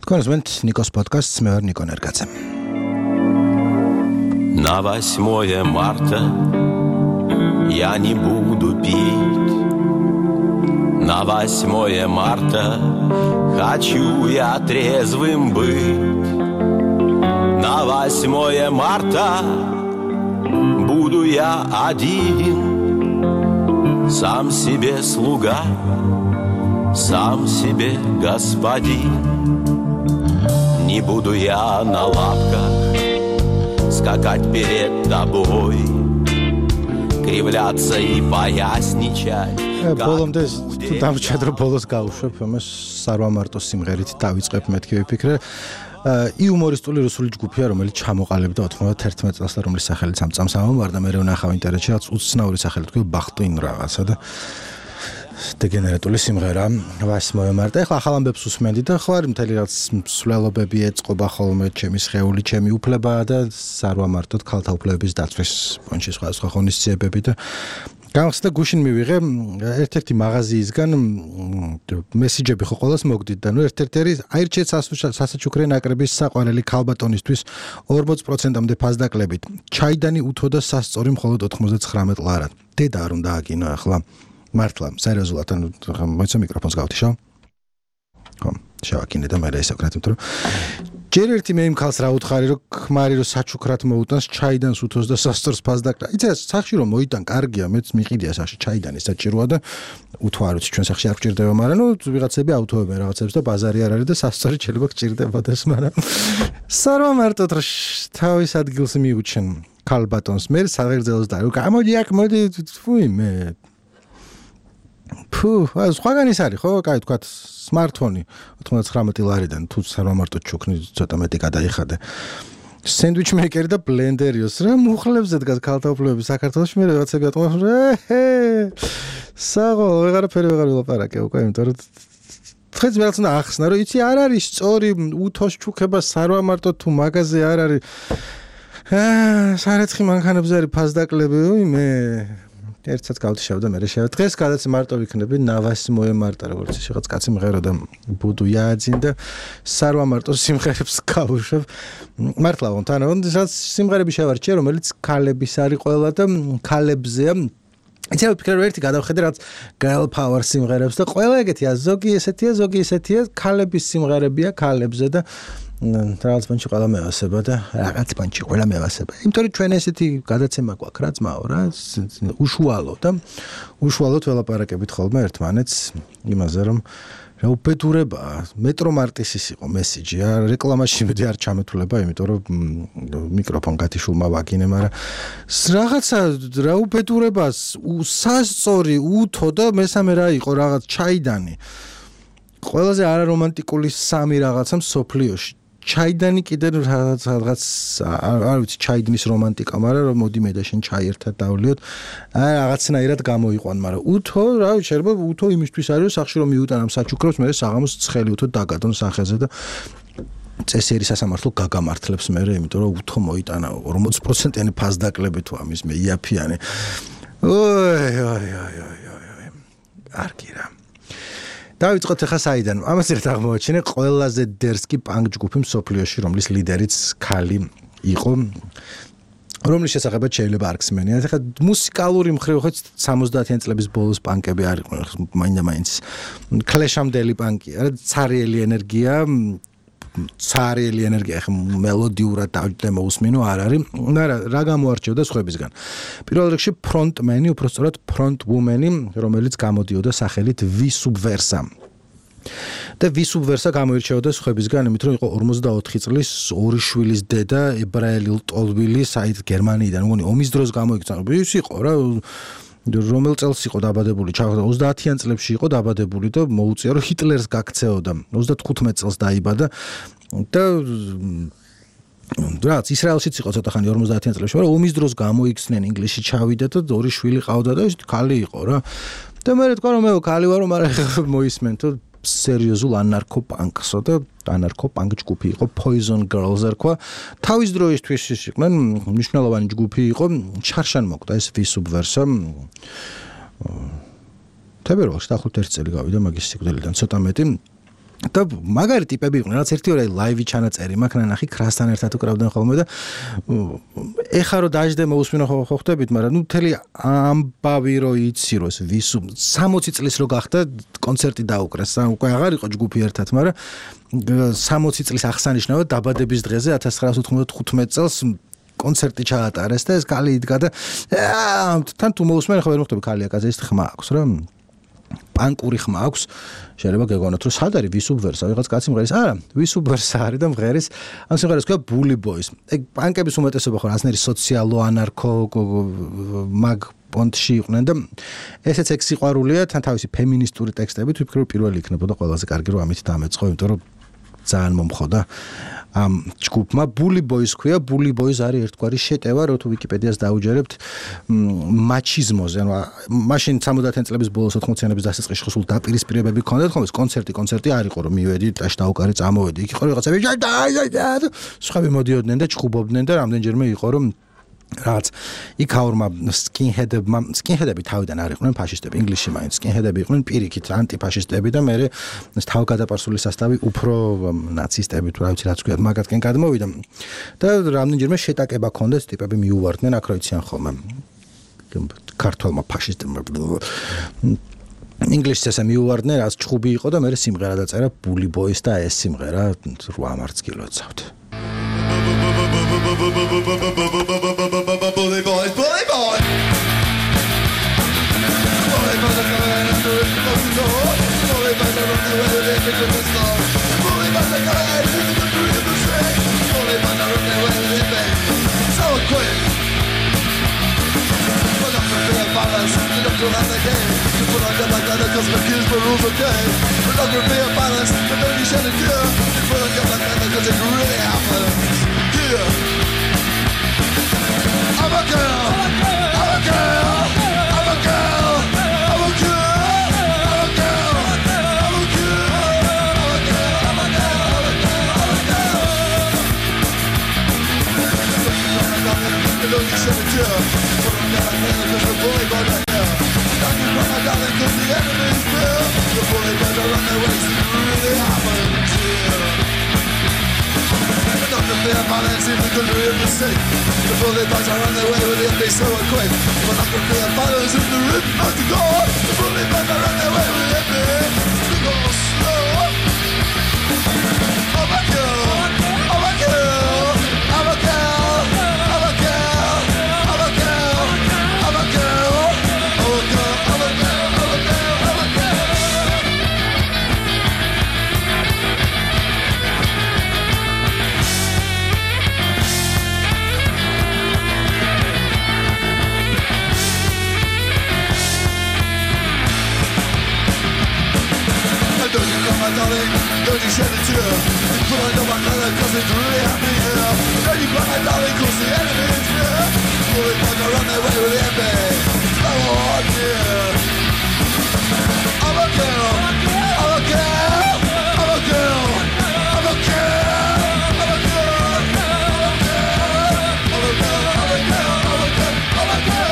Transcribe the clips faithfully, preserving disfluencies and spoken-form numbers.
Консумент Никос подкаст, მე ვარ Нико Нергадзе. На восьмое марта я не буду пить. На восьмое марта хочу я трезвым быть. На восьмое марта буду я один, сам себе слуга, сам себе господин. Не буду я на лапках скакать перед тобой, кривляться и поясничать. Ბოლომდე თუ დამჭედრო ბოლოს გავუშვებ, ამას სარვა მარტოს სიმღერით დავიწყებ მეთქი ვიფიქრე. იუმორისტული რუსული ჯგუფია, რომელიც ჩამოყალიბდა ოთხმოცდაათი წელს და რომლის სახელიც ამ წამს ამომარდა, მე ვნახავ ინტერნეტში რაღაც უცნაური სახელი თქვი ბახტინ რაღაცა და დეგენერატული სიმღერა восьмое марта. ეხლა ახალ ამბებს უსმენდი და ხوار მთელი რაღაც მსვლელობები ეწყობა ხოლმე ჩემი სხეული, ჩემი უფლება და სარვა მარტოდ ქალთა უფლებების დაცვის პონჩი სხვა ღონისძიებები და გამხსნა გუშინ მივიღე ერთ-ერთი მაღაზიისგან მესიჯები ხო ყოველს მოგდით და ნუ ერთ-ერთი არის აირჩიეთ სასაჩუქრე ნაკრების საყვარელი ქალბატონისთვის ორმოცი პროცენტამდე ფასდაკლებით. ჩაიდანი უთო და სასწორი მხოლოდ ოთხმოცდათხრამეტ ლარად. დედა არ უნდა აგინო ახლა. მართლა, სერიოზულად, ანუ მოიცა მიკროფონს გავთიშავ. ხო, შევაკინე და მე რა ისაკრეთ, იმიტომ რომ ჯერ ერთი მე იმ ქალს რა უთხარი, რომ ქმარი რომ საჩუქრად მოუტანს, ჩაიდანს უთოს და სასწორს ფასდაკრა. იცი, სახში რომ მოიტან, კარგია, მეც მიყიდია სახში ჩაიდანი საჭიროა და უთო არ ვიცი, ჩვენ სახში არ გჭირდება, მაგრამ ნუ ვიღაცები ავთოვებენ რაღაცებს და ბაზარი არ არის და სასწორი შეიძლება გჭირდებოდეს, მაგრამ სარვა მარტოდ თავის ადგილს მიუჩენ ქალბატონს, მე საღებრძელოს და რომ გამოდი აქ, მოდი, თუი მე Puh, სხვაგან ის არის, ხო? კაი, თქვათ, smartphone ოთხმოცდათხრამეტი ლარიდან თუ სარვა მარტო ჩუქნი ცოტა მეტი გადაიხადე. Sandwich maker და blender-იოს რა მუხლებზე დგას ქალთა უფლებები საქართველოში, მე რაღაცები ატყობს, ეჰე. საღო, ვეღარაფერი ვეღარ ვილაპარაკე უკვე, იმიტომ რომ დღეს მეც უნდა ახსნა, რომ იცი არ არის სწორი უთოს ჩუქება სარვა მარტო თუ მაღაზე არ არის. აა, სარეცხი მანქანებზე არის ფასდაკლები, მე ერთსაც გავთიშავ და მე შევა. დღეს გადაც მარტო ვიქნები на восьмое марта, როგორც ის რაღაც კაცი მღერო და ბუდუ იაძინ და სარვა მარტოს სიმღერებს გავუშვებ. მართლა ვონთ, ანუ რაღაც სიმღერები შევარჩიე, რომელიც ქალების არის ყველა და ქალებზეა. იცი ვფიქრე რომ ერთი გადავხედე რაც girl power სიმღერებს და ყველა ეგეთია, ზოგი ესეთია, ზოგი ესეთია, ქალების სიმღერებია ქალებზე და რაღაც პანჩი ყველა მევასება და რაღაც პანჩი ყველა მევასება. იმიტომ რომ ჩვენ ესეთი გადაცემა გვაქვს რა ძმაო რა, უშუალო და უშუალოდ ველაპარაკებით ხოლმე ერთმანეთს იმაზე რომ რა უბედურება მეტრომარტისის იყო მესიჯი, რეკლამაში მედი არ ჩამეთვლება, იმიტომ რომ მიკროფონ გათიშულმა ვაგინე, მაგრამ რაღაცა რა უბედურებას სასწორი უთო და მესამე რა იყო რაღაც ჩაიდანი. ყველაზე არარომანტიკული სამი რაღაცა მსოფლიოში. ჩაიდანი კიდე რაღაც რაღაც არ ვიცი ჩაიდნის რომანტიკა, მაგრამ რომ მოდი მე და შენ ჩაი ერთად დავლიოთ, აი რაღაცნაირად გამოიყვან, მაგრამ უთო რა ვიცი, შეიძლება უთო იმისთვის არის, სახში რომ მიუტან ამ საჩუქრებს, მე საღამოს ცხელი უთო დაგადონ სახეზე და წესიერი სასამართლო გაგამართლებს მე, იმიტომ რომ უთო მოიტანა ორმოცი პროცენტიანი ფასდაკლები თუ ამის მე იაფიანი. ოი ოი ოი ოი. არკირა. დავიწყოთ ახლა საიდან. ამას ერთ აღმოაჩინე ყველაზე დერსკი პანკ ჯგუფი მსოფლიოში, რომლის ლიდერიც ქალი იყო, რომლის შესახებაც შეიძლება არ გსმენია. ახლა მუსიკალური მხრივ ხო სამოცდაათიან წლების ბოლოს პანკები არ იყვნენ, მაინდა-მაინც კლეშამდელი პანკი, არა, ცარიელი ენერგია, ცარიელი ენერგია, ხა მელოდიურად დავჯდე მოусმინო არ არის, მაგრამ რა გამოარჩევდა სხვებისგან. პირველ რიგში ფრონტმენი, უბრალოდ ფრონტ ვუმენი, რომელიც გამოდიოდა სახელით V Subversa. და V Subversa გამოირჩეოდა სხვებისგან, იმით რომ იყო ორმოცდაოთხი წლის ორი შვილის დედა, ებრაელი ლტოლვილი, საით გერმანიიდან, მგონი ომის დროს გამოიქცა. ის იყო რა რომელ წელს იყო დაბადებული, ჩავხდა ოცდაათიან წლებში იყო დაბადებული და მოუწია რომ ჰიტლერს გაქცეოდა. ოცდათხუთმეტ წელს დაიბადა და რაც ისრაელშიც იყო ცოტა ხანი ორმოცდაათიან წლებში, მაგრამ ომის დროს გამოიქცნენ, ინგლისში ჩავიდა და ორი შვილი ყავდა და ის ქალი იყო რა. და მე თქვა რომ მე ქალი ვარო, მაგრამ მოისმენთო სერიოზულ ანარქო-პანკსო და ანარქო-პანკ ჯგუფი იყო Poison Girls ერქვა. თავის დროისთვის ის იყვნენ მნიშვნელოვანი ჯგუფი იყო, ჩარშან მოკვდა ეს V Subversa. თებერვალში, დაახლოებით ერთი წელი გავიდა მაგის სიკვდილიდან, ცოტა მეტი. და მაგარი ტიპები იყვნენ, რაც ერთი ორი ლაივი ჩანაწერი მაქვს ნახი ქრასთან ერთად უკრავდნენ ხოლმე და ეხა რო დაждე მოусმინო ხო ხვდებით, მაგრამ ნუ მთელი ამბავი რო იცი რო ეს ვისუ სამოცი წლის რო გახდა კონცერტი დაუკრეს, უკვე აღარ იყო ჯგუფი ერთად, მაგრამ სამოცი წლის აღსანიშნავად დაბადების დღეზე ათას ცხრაასი ოთხმოცდახუთმეტი წელს კონცერტი ჩაატარეს და ეს კალი იდგა და თან თუ მოусმენ ხო ვერ მოხდები კალია კაზე ეს ხმა აქვს რა პანკური ხმა აქვს შეიძლება გეგონოთ რომ სად არის ვისუბვერსა ვიღაც კაცი მღერის არა ვისუბვერსა არის და მღერის ამ სიმღერას ქვია ბული ბოის ეგ პანკების უმეტესობა ხო რასნერი სოციალო ანარქო მაგ პონტში იყვნენ და ესეც ეგ სიყვარულია თან თავისი ფემინისტური ტექსტები თუ ვფიქრობ პირველი იქნებოდა ყველაზე კარგი რომ ამით დამეწყო იმიტომ რომ ძალიან მომხოდა ამ ჯგუფმა ბული ბოის ქვია ბული ბოის არის ერთგვარი შეტევა რო თუ ვიკიპედიას დაუჯერებთ მაჩიზმოზე ანუ მაშინ სამოცდაათი წლების ბოლოს ოთხმოციანების დასაწყისში ხო სულ დაპირისპირებები ქონდათ ხოლმე კონცერტი კონცერტი არ იყო რომ მივედი ტაშ დაუკარი წამოვედი იქ იყო რაღაცები სხვები მოდიოდნენ და ჩხუბობდნენ და რამდენჯერმე იყო რომ რაც იქ აურმა სკინჰედებმა სკინჰედები თავიდან არ იყვნენ ფაშისტები ინგლისში მაინც სკინჰედები იყვნენ პირიქით ანტიფაშისტები და მე თავგადაპარსული სასტავი უფრო ნაცისტები თუ რა ვიცი რაც ქვია მაგათკენ გადმოვიდა და რამდენჯერმე შეტაკება ქონდეს ტიპები მიუვარდნენ აქ რო იციან ხოლმე ქართულმა ფაშისტებმა ინგლისში ესე მიუვარდნენ რაც ჩხუბი იყო და მე სიმღერა დაწერა ბული ბოის და ეს სიმღერა რვა მარტს გილოცავთ Bully boys, bully boys. Bully boys are coming after it from the door. Bully boys are on their way to the edge of the store. Bully boys are coming after the country of the street. Bully boys are on their way to the bed. So quick. Put up for beer balance, you don't do that again. You put on your back leather cause my kids were rules okay. Put up for beer balance, but then you shed a tear. You put on your back leather cause it really happens. Yeah. I'm a girl, I'm a girl, I'm a girl, I'm a girl, I'm a girl, I'm a girl, I'm a girl, I'm a girl, I'm a girl, I'm a girl. You don't shed a tear, put on your back leather cause the bully boys are here. Don't you cry my darling cause the enemy's near. The bully boys are on their waist, it really happens here. Not to fear violence in the country of the city. The bully boys are on their way with the F B so quick. But not to fear violence in the rhythm of the God. The bully boys are on their way with the F B. We go slow. I'm a girl. I'm a girl. I'm a girl. I'm a girl. I'm a girl. I'm a girl. I'm a girl. I'm a girl. I'm a girl. I'm a girl. My darling, don't you shed a tear. You put on your back leather cause it's really happy here. Don't you cry my darling cause the enemy is near. Bully boys are on their way with the M B. Oh dear. I'm a girl, I'm a girl, I'm a girl, I'm a girl, I'm a girl, I'm a girl, I'm a girl, I'm a girl, I'm a girl, I'm a girl.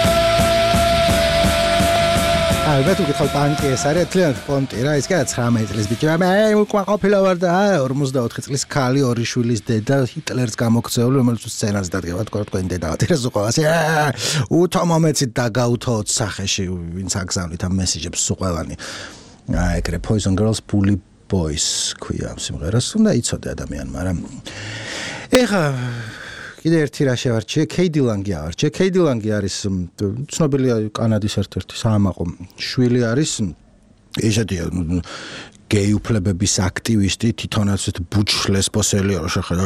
ალბათ უკითხავ პანკი ეს არის თლიანად პონტი რა ის კაც ცხრამეტი წლის ბიჭი მე უკვე ყოფილა ვარ და ორმოცდაოთხი წლის ქალი ორი შვილის დედა ჰიტლერს გამოგცეული რომელიც სცენაზე დადგება თქვა თქვენ დედავთ ეს უყვა ასე უთომომეცით დაგაუთოთ სახეში ვინც აგზავნით ამ მესიჯებს უყველანი აი ეგრე Poison Girls Bully Boys ქვია ამ სიმღერას უნდა იცოდე ადამიანი მაგრამ ეხა კიდე ერთი რა შევარჩიე, კეიდი ლანგი ავარჩიე. კეიდი ლანგი არის ცნობილია კანადის ერთ-ერთი საამაყო შვილი არის. ესეთია გეი უფლებების აქტივისტი, თვითონაც ბუჩლესპოსელი რა შეხედა.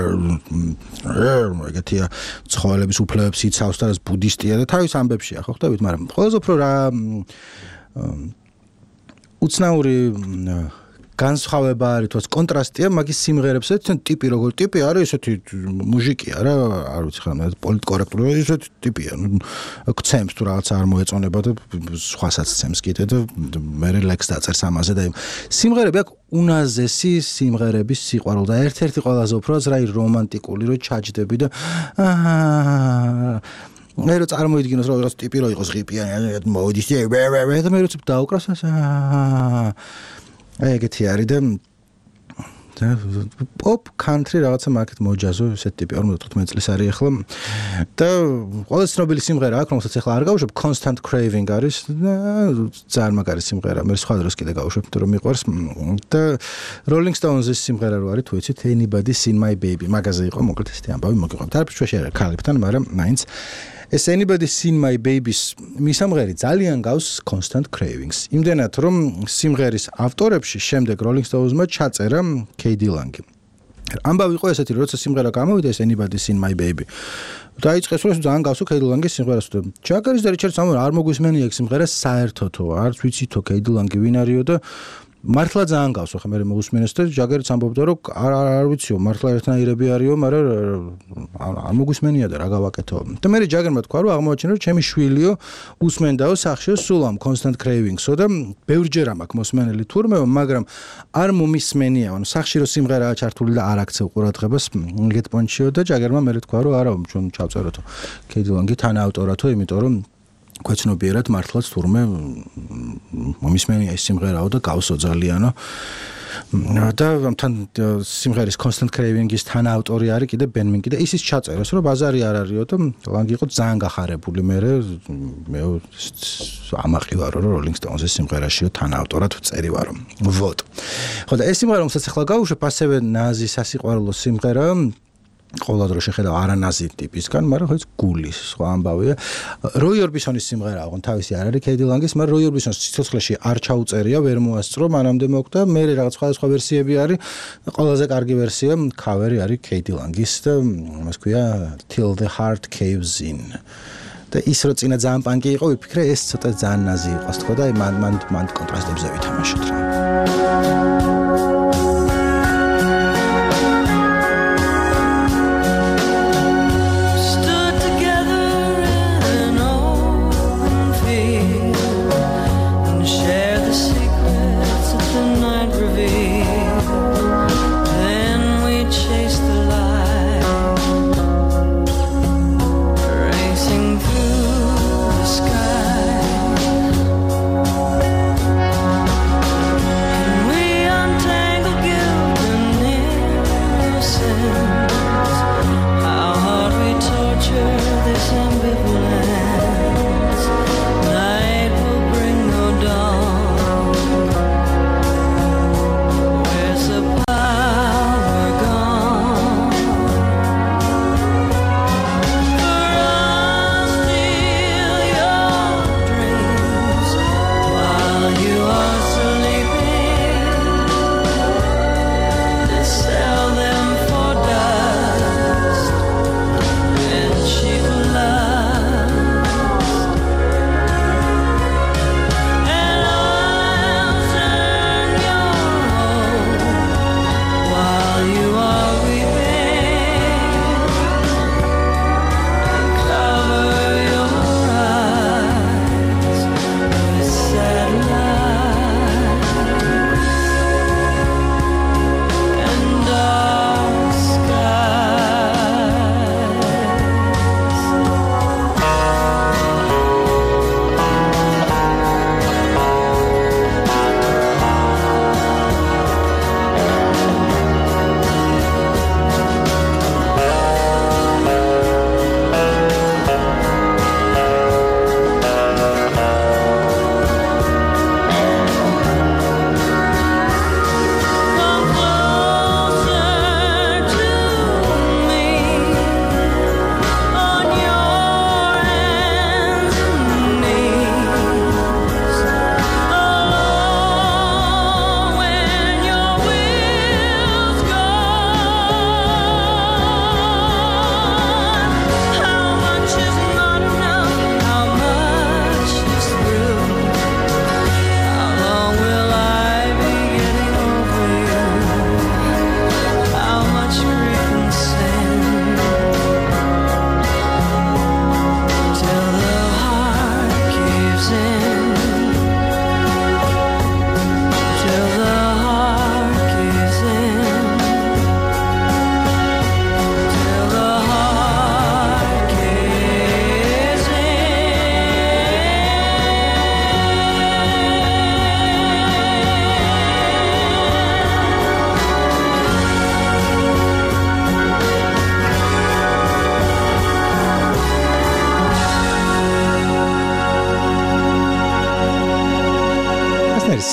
ეგეთია ცხოველების უფლებებს იცავს და ეს ბუდისტია და თავის ამბებშია, ხო ხვდებით, მაგრამ ყველაზე უფრო რა უცნაური განსხვავება არის თქოს კონტრასტია მაგის სიმღერებზე თან ტიპი როგორ ტიპი არის ესეთი მუჟიკია რა არ ვიცი ხან პოლიტკორექტული ესეთი ტიპია ნუ ქცემს თუ რაღაც არ მოეწონება და სხვასაც ცემს კიდე და მე ლექს დაწერს ამაზე და სიმღერები აქ უნაზესი სიმღერების სიყვარული და ერთ-ერთი ყველაზე უფრო რა რომანტიკული რო ჩაჯდები და აა მე რო წარმოიდგინოს რომ რაღაც ტიპი რო იყოს ღიპიანი მოდის და მე რო დაუკრავს აა აი ეგეთი არის და და pop country რაღაცა მარკეტ მოჯაზო ესეთ ტიპი ორმოცდათხუთმეტი წლის არის ახლა და ყველა ცნობილი სიმღერა აქვს რომელსაც ახლა არ გავუშვებ constant craving არის და ძალიან მაგარი სიმღერა მე სხვა დროს კიდე გავუშვებ იმიტომ რომ მიყვარს და Rolling Stones-ის სიმღერა რო არის თუ იცით Anybody Seen My Baby მაგაზე იყო მოკლედ ესეთი ამბავი მოგიყვებთ არაფერს შეშე არა ქალებთან მაგრამ მაინც ეს Anybody Seen My Baby-ს მისამღერი ძალიან გავს Constant Cravings. იმდენად რომ სიმღერის ავტორებში შემდეგ Rolling Stones-მა ჩაწერა Katie Lang. ამბავი იყო ესეთი რომ როცა სიმღერა გამოვიდა ეს Anybody Seen My Baby. დაიწყეს რომ ძალიან გავსო Katie Lang-ის სიმღერას და ჯაგერის და რიჩარდს ამბობენ არ მოგვისმენია ეს სიმღერა საერთოდო არც ვიცითო Katie Lang-ი ვინ არისო და მართლა ძალიან გავს ხო მე მოусმენეს და ჯაგერიც ამბობდა რომ არ არ ვიციო მართლა ერთნაირები არისო მაგრამ არ მოგვისმენია და რა გავაკეთო და მე ჯაგერმა თქვა რომ აღმოაჩინა რომ ჩემი შვილიო უსმენდაო სახშიო სულ ამ constant cravings-ო და ბევრჯერ ამაკ მოსმენელი თურმე მაგრამ არ მომისმენია ანუ სახში რომ სიმღერაა ჩართული და არ აქცევ ყურადღებას ეგეთ პონჩიო და ჯაგერმა მე თქვა რომ არა ჩვენ ჩავწეროთო Katie Lang-ი თანაავტორათო იმიტომ რომ ქვეცნობიერად მართლაც თურმე მომისმენია ეს სიმღერაო და გავსო ძალიანო და თან სიმღერის Constant Craving-ის თანაავტორი არის კიდე Ben Minky და ისიც ჩაწერეს რომ ბაზარი არ არისო და ლანგი იყო ძალიან გახარებული მე მე ამაყივარო რომ Rolling Stones-ის სიმღერაშიო თანაავტორად წერივარო ვოთ ხო და ეს სიმღერა რომელსაც ახლა გავუშვებ ასევე ნაზის სასიყვარულო სიმღერა ყველა დრო შეხედავ არანაზი ტიპისგან, მაგრამ ხო ეს გულის სხვა ამბავია. Roy Orbison-ის სიმღერა აღონ თავისი არ არის Katie Lang-ის, მაგრამ Roy Orbison-ს სიცოცხლეში არ ჩაუწერია, ვერ მოასწრო, მანამდე მოკვდა, მე რაღაც სხვადასხვა ვერსიები არის. ყველაზე კარგი ვერსია cover-ი არის Katie Lang-ის და მას ქვია Till the Heart Caves In. და ის რო წინა ძალიან პანკი იყო, ვიფიქრე ეს ცოტა ძალიან ნაზი იყოს, თქო და მან მან მან კონტრასტებზე ვითამაშოთ რა. Sky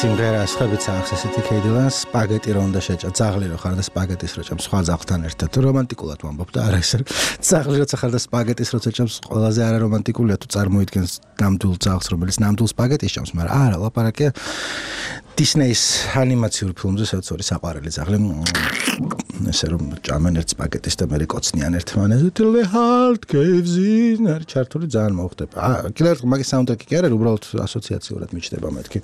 სიმღერა სხვაებით სახს ესეთი კეიდლანს სპაგეტი რო უნდა შეჭა ძაღლი რო ხარ და სპაგეტის რო ჭამ სხვა ძაღლთან ერთად რომანტიკულად ვამბობ და არა ესე ძაღლი როცა ხარ და სპაგეტის რო ჭამს ყველაზე არა რომანტიკულია თუ წარმოიდგენს ნამდვილ ძაღლს რომელიც ნამდვილ სპაგეტის ჭამს მაგრამ არა ლაპარაკია დისნეის ანიმაციურ ფილმზე სადაც ორი საყვარელი ძაღლი ესე რომ ჭამენ ერთ სპაგეტის და მე კოცნიან ერთმანეთს till the heart gives in არ ჩართული ძალიან მოხდება აა კიდევ ერთხელ მაგის საუნდტრეკი კი არა უბრალოდ ასოციაციურად მიჩნდება მეთქი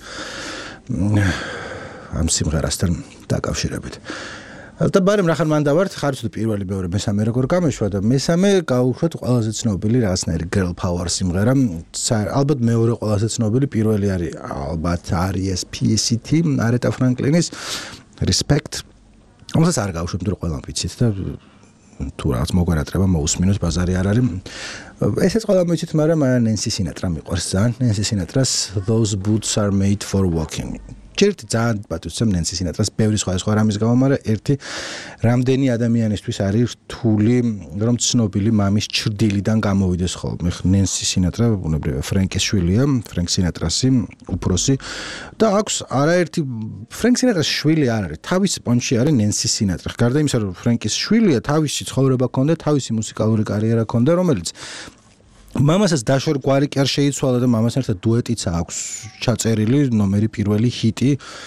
ამ სიმღერასთან დაკავშირებით. და ბარემ რახან მან დავართ, ხარ ვთქვი პირველი მეორე მესამე როგორ გამოიშვა და მესამე გავუშვათ ყველაზე ცნობილი რაღაცნაირი girl power სიმღერა. ალბათ მეორე ყველაზე ცნობილი პირველი არის ალბათ არის P S T Aretha Franklinis Respect. რომელსაც არ გავუშვებ თუ ყველამ ვიცით და თუ რაღაც მოგვერატრება მოусმინოთ ბაზარი არ არის. ესეც ყველამ ვიცით, მაგრამ Nancy Sinatra მიყვარს ძალიან. Nancy Sinatra's Those Boots Are Made for Walking. ერთი ძალიან პატივცემ Nancy Sinatra-ს ბევრი სხვა სხვა რამის გამო, მაგრამ ერთი რამდენი ადამიანისთვის არის რთული, რომ ცნობილი მამის ჩრდილიდან გამოვიდეს ხოლმე. Nancy Sinatra, უნებრივია ფრენკის შვილია, Frank Sinatra-ს უფროსი და აქვს არაერთი Frank Sinatra-ს შვილი არ არის, თავის პონჩი არის Nancy Sinatra. გარდა იმისა, რომ ფრენკის შვილია, თავისი ცხოვრება ჰქონდა, თავისი მუსიკალური კარიერა ჰქონდა, რომელიც მამასაც დაშორ გვარი კი არ შეიცვალა და მამასთან ერთად დუეტიც აქვს ჩაწერილი ნომერი პირველი ჰიტი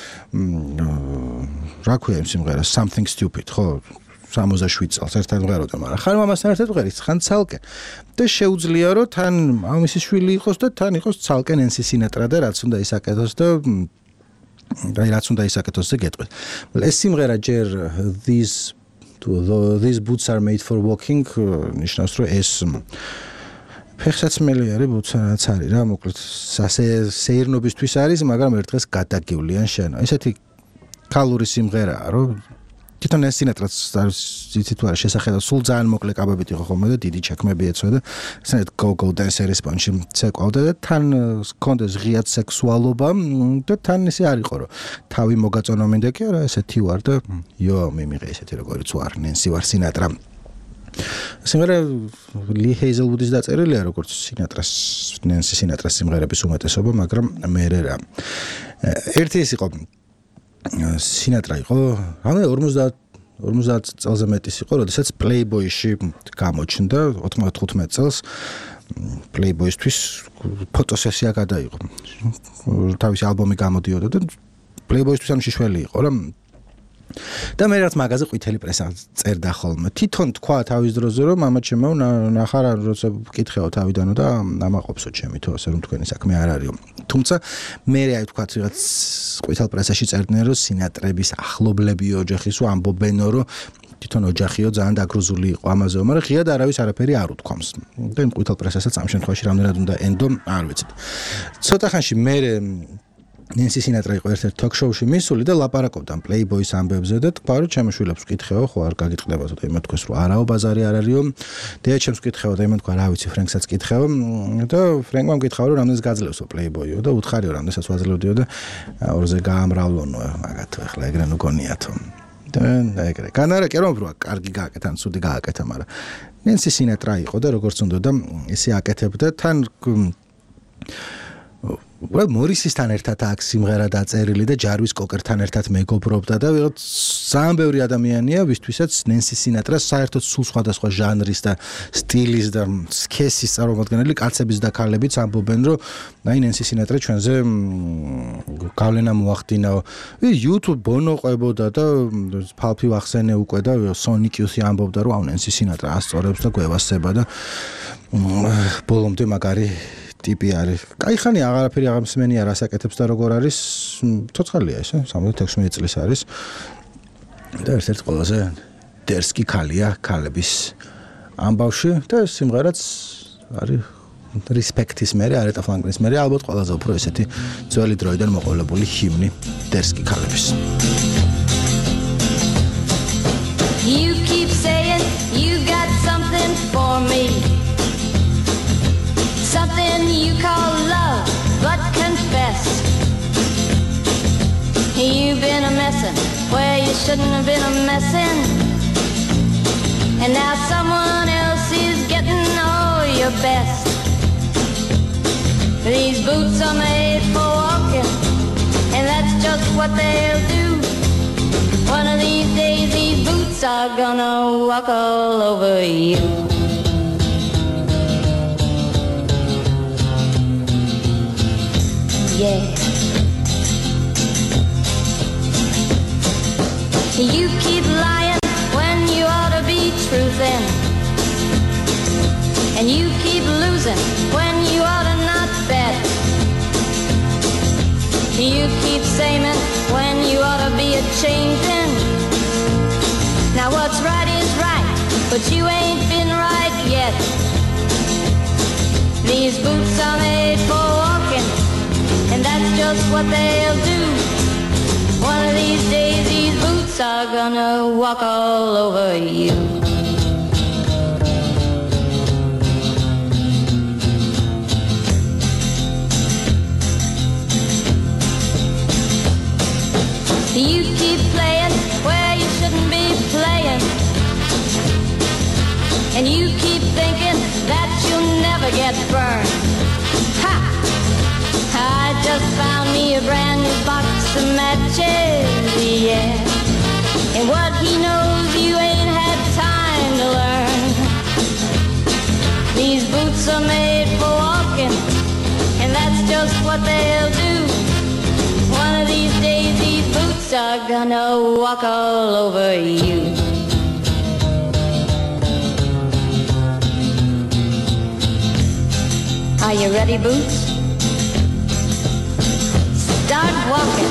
რა ქვია იმ სიმღერას Something Stupid ხო სამოცდაშვიდ წელს ერთად ვღეროდა მაგრამ ხარ მამასთან ერთად ვღერის ხან ცალკე და შეუძლია რომ თან ამისი შვილი იყოს და თან იყოს ცალკე Nancy Sinatra და რაც უნდა ისაკეთოს და და რაც უნდა ისაკეთოს და გეტყვით ეს სიმღერა ჯერ these these boots are made for walking ნიშნავს რომ ეს ფეხსაცმელი არის ბუცანაც არის რა მოკლედ სეირნობისთვის არის მაგრამ ერთ დღეს გადაგივლიან შენო ესეთი ქალური სიმღერაა რომ თვითონ ეს Sinatra-ს არის იცით თუ არა შესახედა სულ ძალიან მოკლე კაბებით იყო ხოლმე და დიდი ჩექმები ეცვა და ესეთ go-go dancer-ის პონჩი ცეკვავდა და თან კონდეს ღიად სექსუალობა და თან ისე არ იყო რომ თავი მოგაწონა მინდა კი არა ესეთი ვარ და იო მიმიღე ესეთი როგორიც ვარ Nancy ვარ Sinatra სიმღერა Lee Hazelwood-ის დაწერილია როგორც Sinatra-ს Nancy Sinatra-ს სიმღერების უმეტესობა, მაგრამ მე რა. ერთი ის იყო Sinatra იყო, ანუ ორმოცდაათ ორმოცდაათ წელზე მეტის იყო, როდესაც Playboy-ში გამოჩნდა ოთხმოცდათხუთმეტ წელს Playboy-ისთვის ფოტოსესია გადაიღო. თავისი ალბომი გამოდიოდა და Playboy-ისთვის ამ შეშველი იყო რა და მე რაც მაგაზე ყვითელი პრესა წერდა ხოლმე. თვითონ თქვა თავის დროზე რომ მამა ჩემო ნახარ როცა ვკითხეო თავიდანო და ამაყოფსო ჩემი თუ ასე რომ თქვენი საქმე არ არისო. თუმცა მე აი თქვა რაღაც ყვითელ პრესაში წერდნენ რომ Sinatra-ების ახლობლები ოჯახის ამბობენო რომ თვითონ ოჯახიო ძალიან დაგრუზული იყო ამაზე, მაგრამ ღიად არავის არაფერი არ უთქვამს. და იმ ყვითელ პრესასაც ამ შემთხვევაში რამდენად უნდა ენდო, არ ვიცით. ცოტა ხანში მე Nancy Sinatra იყო ერთ-ერთ talk-show-ში მისული და ლაპარაკობდა Playboy-ის ამბებზე და თქვა რომ ჩემო შვილებს ვკითხეო, ხო არ გაგიტყდება თქო იმათ თქვეს რომ არაო ბაზარი არ არისო. დედა ჩემს ვკითხეო და იმათ თქვა რა ვიცი ფრენკსაც ვკითხეო და ფრენკმა მკითხაო რომ რამდენს გაძლევსო Playboy-ო და უთხარიო რამდენსაც ვაძლევდიო და ორზე გაამრავლონო მაგათო ახლა ეგრე ნუ გონიათო. და ეგრე. განარა კი რომ რა კარგი გააკეთა, ცუდი გააკეთა, მაგრამ Nancy Sinatra იყო და როგორც უნდა და ესე აკეთებდა თან უბრალოდ მორისისთან ერთად აქ სიმღერა დაწერილი და ჯარვის კოკერთან ერთად მეგობრობდა და ვიღაც ძალიან ბევრი ადამიანია ვისთვისაც Nancy Sinatra საერთოდ სულ სხვადასხვა ჟანრის და სტილის და სქესის წარმომადგენელი კაცების და ქალებიც ამბობენ რომ აი Nancy Sinatra ჩვენზე გავლენა მოახდინაო. YouTube ბონო ყვებოდა და ფალფი ვახსენე უკვე და Sonic Youth ამბობდა რომ აუ Nancy Sinatra ასწორებს და გვევასება და ბოლომდე მაგარი ტიპი არის. კაი ხანი აღარაფერი აღამსმენია რას აკეთებს და როგორ არის. ცოცხალია ესე, სამოცდაექვსი წლის არის. და ერთ-ერთი ყველაზე დერსკი ქალია ქალების ამბავში და სიმღერაც არის Respect-ის მერე, Aretha Franklin-ის მერე ალბათ ყველაზე უფრო ესეთი ძველი დროიდან მოყოლებული ჰიმნი დერსკი ქალების. You keep saying you got something for me. Something you call love, but confess you've been a messin' where you shouldn't have been a messin', and now someone else is getting all your best. These boots are made for walking, and that's just what they'll do. One of these days these boots are gonna walk all over you. Yeah. You keep lying when you ought to be truthing, and you keep losing when you ought to not bet. You keep saying when you ought to be a changing. Now what's right is right, but you ain't been right yet. These boots are made for walking, and that's just what they'll do. One of these days these boots are gonna walk all over you. You keep playing where you shouldn't be playing, and you keep thinking that you'll never get burned. Ha! I just found me a brand new box of matches, yeah. And what he knows you ain't had time to learn. These boots are made for walking, and that's just what they'll do. One of these days these boots are gonna walk all over you. Are you ready, Boots? Start walking.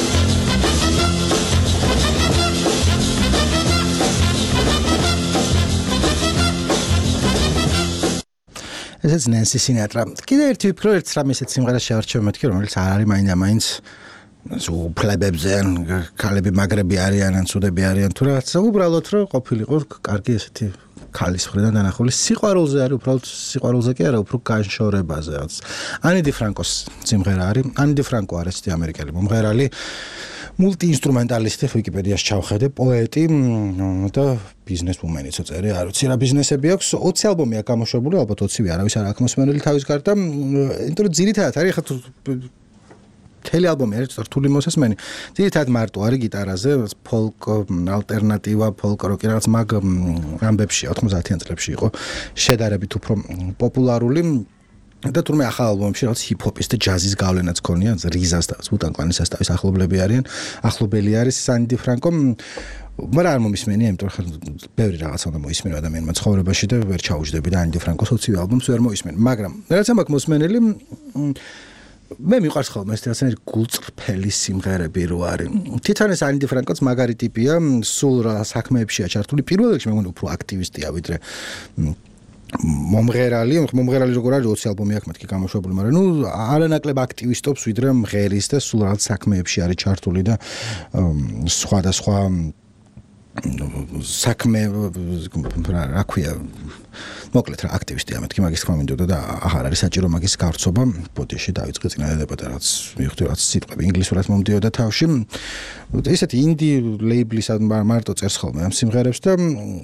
ესეც ნენსი სინატრა. კიდე ერთი ვფიქრო, ერთ რამე ისეთ სიმღერას შევარჩევ მეთქი, რომელიც არ არის მაინდა მაინც უფლებებზე ან ქალები მაგრები არიან ან ცუდები არიან თუ რაღაცა, უბრალოდ რომ ყოფილიყო კარგი ესეთი ქალის მხრიდან დანახული სიყვარულზე არის, უბრალოდ სიყვარულზე კი არა, უფრო განშორებაზე რაც. ანი დი ფრანკოს სიმღერა არის. ანი დი ფრანკო არის ესეთი ამერიკელი მომღერალი, მულტიინსტრუმენტალისტი, ვიკიპედიაში ჩავხედე, პოეტი და ბიზნესვუმენიც წერე, არ ვიცი რა ბიზნესები აქვს. ოცი ალბომი აქვს გამოშვებული, ალბათ ოცივე არავის არ აქვს მოსმენელი თავის გარდა, იმიტომ რომ ძირითადად არის ხა მთელი ალბომი არის რთული მოსასმენი. ძირითადად მარტო არის გიტარაზე, ფოლკ, ალტერნატივა, ფოლკ როკი რაღაც მაგ ამბებში ოთხმოცდაათიან წლებში იყო შედარებით უფრო პოპულარული. და თურმე ახალ ალბომებში რაღაც ჰიპ-ჰოპის და ჯაზის გავლენაც ქონია, რიზას და უტან კლანის ასტავის ახლობლები არიან, ახლობელი არის ანი დი ფრანკო. მაგრამ არ მომისმენია, იმიტომ რომ ბევრი რაღაცა უნდა მოისმენო ადამიანმა ცხოვრებაში და ვერ ჩაუჯდები და ანი დი ფრანკოს ოცივე ალბომს ვერ მოისმენ. მაგრამ რაღაცა მაქვს მოსმენელი, მე მიყვარს ხოლმე ეს რაღაცა გულწრფელი სიმღერები რო არის. თვითონ ეს ანი დი ფრანკოც მაგარი ტიპია, სულ რა საქმეებშია ჩართული. პირველ რიგში მე მგონი უფრო აქტივისტია ვიდრე მომღერალი, მომღერალი როგორ არის ოცი ალბომი აქვს მეთქი გამოშვებული, მაგრამ ნუ არანაკლებ აქტივისტობს ვიდრე მღერის და სულ რაღაც საქმეებში არის ჩართული და სხვადასხვა საქმე რა ქვია, მოკლედ რა აქტივისტია მეთქი მაგის თქმა მინდოდა და აღარ არის საჭირო მაგის გარცობა. ბოდიში დავიწყე წინადადება და რაც მივხვდი რაც სიტყვები ინგლისურად მომდიოდა თავში. ესეთი ინდი ლეიბლისად მარტო წერს ხოლმე ამ სიმღერებს და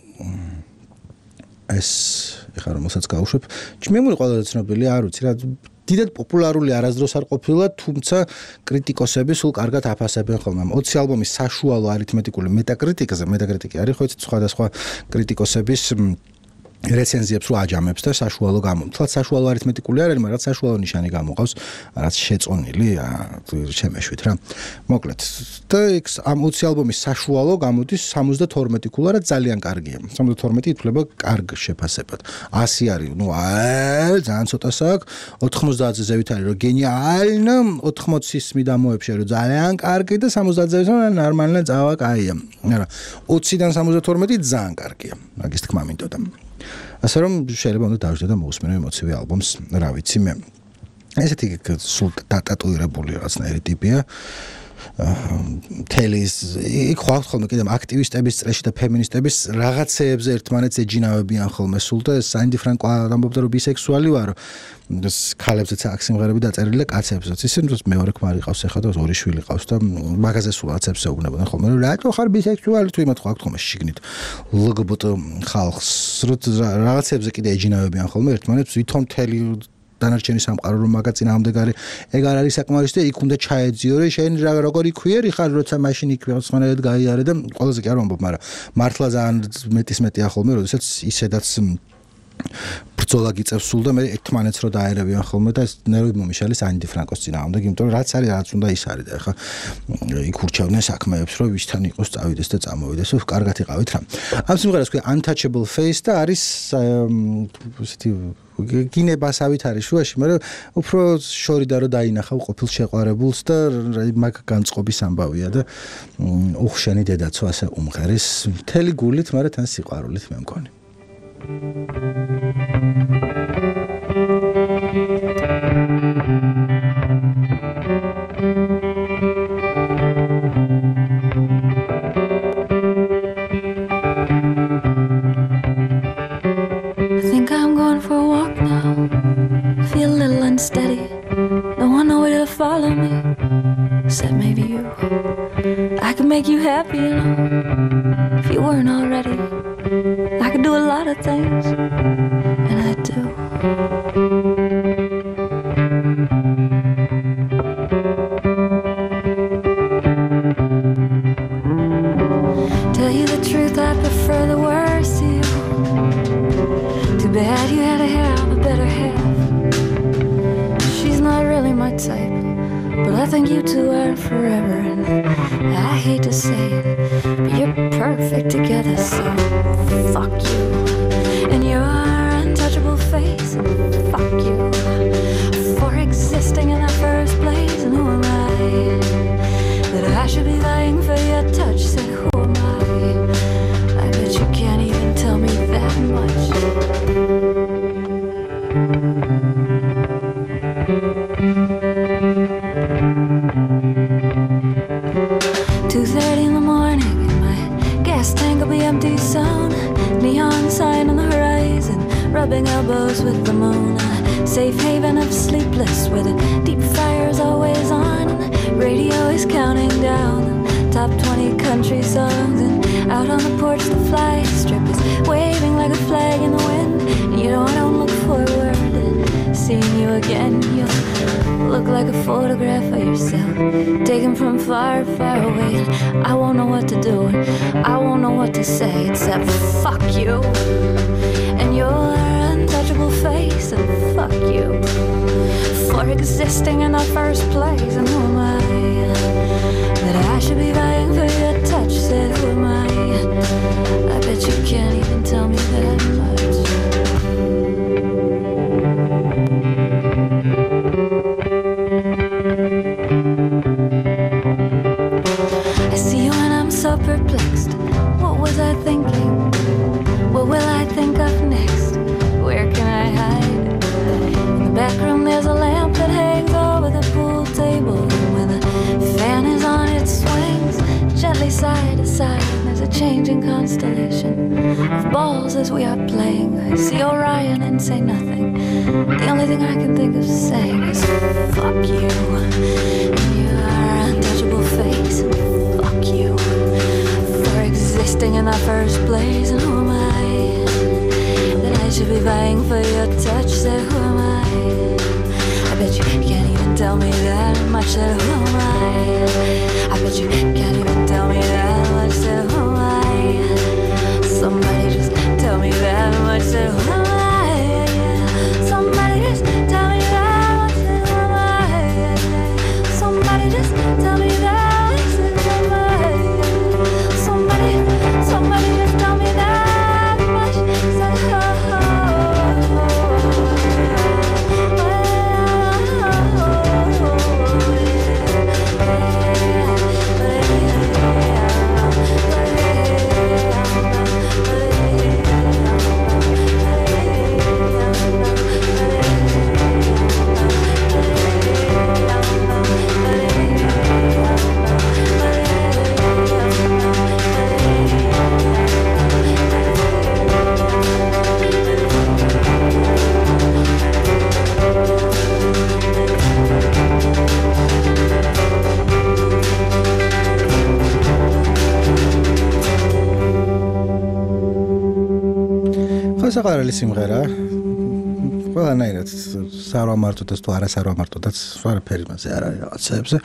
ეს ეხლა რომელსაც გავუშვებ, მე მგონი ყველაზე ცნობილი არ ვიცი რა დიდად პოპულარული არასდროს არ ყოფილა, თუმცა კრიტიკოსები სულ კარგად აფასებენ ხოლმე. ოცი ალბომის საშუალო არითმეტიკული მეტაკრიტიკაზე, მეტაკრიტიკი არის ხო იცით სხვადასხვა კრიტიკოსების რეცენზიებს რო აჯამებს და საშუალო გამომთლად საშუალო არითმეტიკული არ არის, მაგრამ საშუალო ნიშანი გამოყავს, რაც შეწონილი, შემეშვით რა. მოკლედ, და ამ ოცი ალბომის საშუალო გამოდის სამოცდათორმეტი ქულა, რაც ძალიან კარგია. სამოცდათორმეტი ითვლება კარგ შეფასებად. ასი არის, ну, აა, ძალიან ცოტას აქვს. ოთხმოცდაათზე ზევით არის, რომ გენიალნა, ოთხმოცის მიდამოებში არის, რომ ძალიან კარგი და სამოცდაათზე რომ ნორმალნა წავა კაია. მაგრამ ოციდან სამოცდათორმეტი ძალიან კარგია, მაგის თქმა მინდოდა. ასე რომ შეიძლება უნდა დავждე და მოусმენო ემოცივე ალბომს, რა ვიცი მე. ესეთი სულ დატატუირებული რაღაცნაირი ტიპია. თელის იქ ხვალ ხოლმე კიდე აქტივისტების წრეში და ფემინისტების რაღაცეებზე ერთმანეთს ეჯინავებიან ხოლმე სულ და ანი დი ფრანკო ამბობდა რომ ბისექსუალი ვარო. ქალებზეც აქვს სიმღერები დაწერილი და კაცებზეც. ისე რომ მეორე ქმარი ყავს ახლა და ორი შვილი ყავს და მაგაზე სულ აცებს ეუბნებოდნენ ხოლმე რომ რატო ხარ ბისექსუალი თუ იმათ ხო აქვს ხოლმე შიგნით ლ ჯი ბი ტი ხალხს რაღაცებზე კიდე ეჯინავებიან ხოლმე ერთმანეთს ვითომ თელი დანარჩენი სამყარო რომ მაგა წინააღმდეგარი ეგ არ არის საკმარისი და იქ უნდა ჩაეძიო რომ შენ როგორი ქვიერი ხარ როცა მაშინ იქ ვიღაცნაირად გაიარე და ყველაზე კი არ ვამბობ მაგრამ მართლა ძალიან მეტის მეტია ხოლმე როდესაც ისედაც ბრძოლა გიწევს სულ და მე ერთმანეთს რო დაერევიან ხოლმე და ნერვები მომიშალის ანდი ფრანკოს წინააღმდეგ იმიტომ რომ რაც არის რაც უნდა ის არის და ეხლა იქ ურჩევდნენ საქმეებს რომ ვისთან იყოს წავიდეს და წამოვიდეს ო კარგად იყავით რა ამ სიმღერას ქვია Untouchable Face და არის ისეთი გინებასავით არის შუაში მაგრამ უფრო შორიდან რო დაინახავ ყოფილ შეყვარებულს და მაგ განწყობის ამბავია და უხშენი დედაცო ასე უმღერის მთელი გულით მაგრამ თან სიყვარულით მე მგონი Steady, no one nowhere to follow me. Said maybe you, I could make you happy, you know. If you weren't already, I could do a lot of things, and I do. Tell you the truth, I prefer the worst to you. Too bad you had to have a better half. Not really my type, but I think you two are forever, and I hate to say it, but you're perfect together, so fuck you and your untouchable face, fuck you for existing in the first place, and who am I that I should be vying for your touch, said who am I, I bet you can't even tell me that much. two thirty in the morning and my gas tank will be empty soon. Neon sign on the horizon, rubbing elbows with the moon. A safe haven of sleepless where the deep fryer is always on and the radio is counting down the top twenty country songs. And out on the porch the fly strip is waving like a flag in the wind. And you know I don't look forward to seeing you again. You'll look like a photograph of yourself taken from far, far away. I won't know what to do, I won't know what to say except fuck you and your untouchable face, and fuck you for existing in the first place. And who am I that I should be vying for your touch, said who am I, I bet you can't even tell me that much. So perplexed, what was I thinking? What will I think of next? Where can I hide? In the back room there's a lamp that hangs over the pool table, and when the fan is on it swings gently side to side. There's a changing constellation of balls as we are playing. I see Orion and say nothing. The only thing I can think of saying is fuck you and your untouchable face, and fuck you existing in the first place. And who am I that I should be vying for your touch, said who am I, I bet you can't even tell me that much, said who am I, I bet you can't even tell me that much, said who am I, somebody just tell me that much, said who am I, somebody just tell me that much, said who am I, somebody just tell me that. Somebody just tell me that much, said oh, oh, საყარელი სიმღერა. ყველანაირად სარვამარტოდაც თუ არა სარვამარტოდაც ვარაფერი მასე არ არის რაღაცებზე.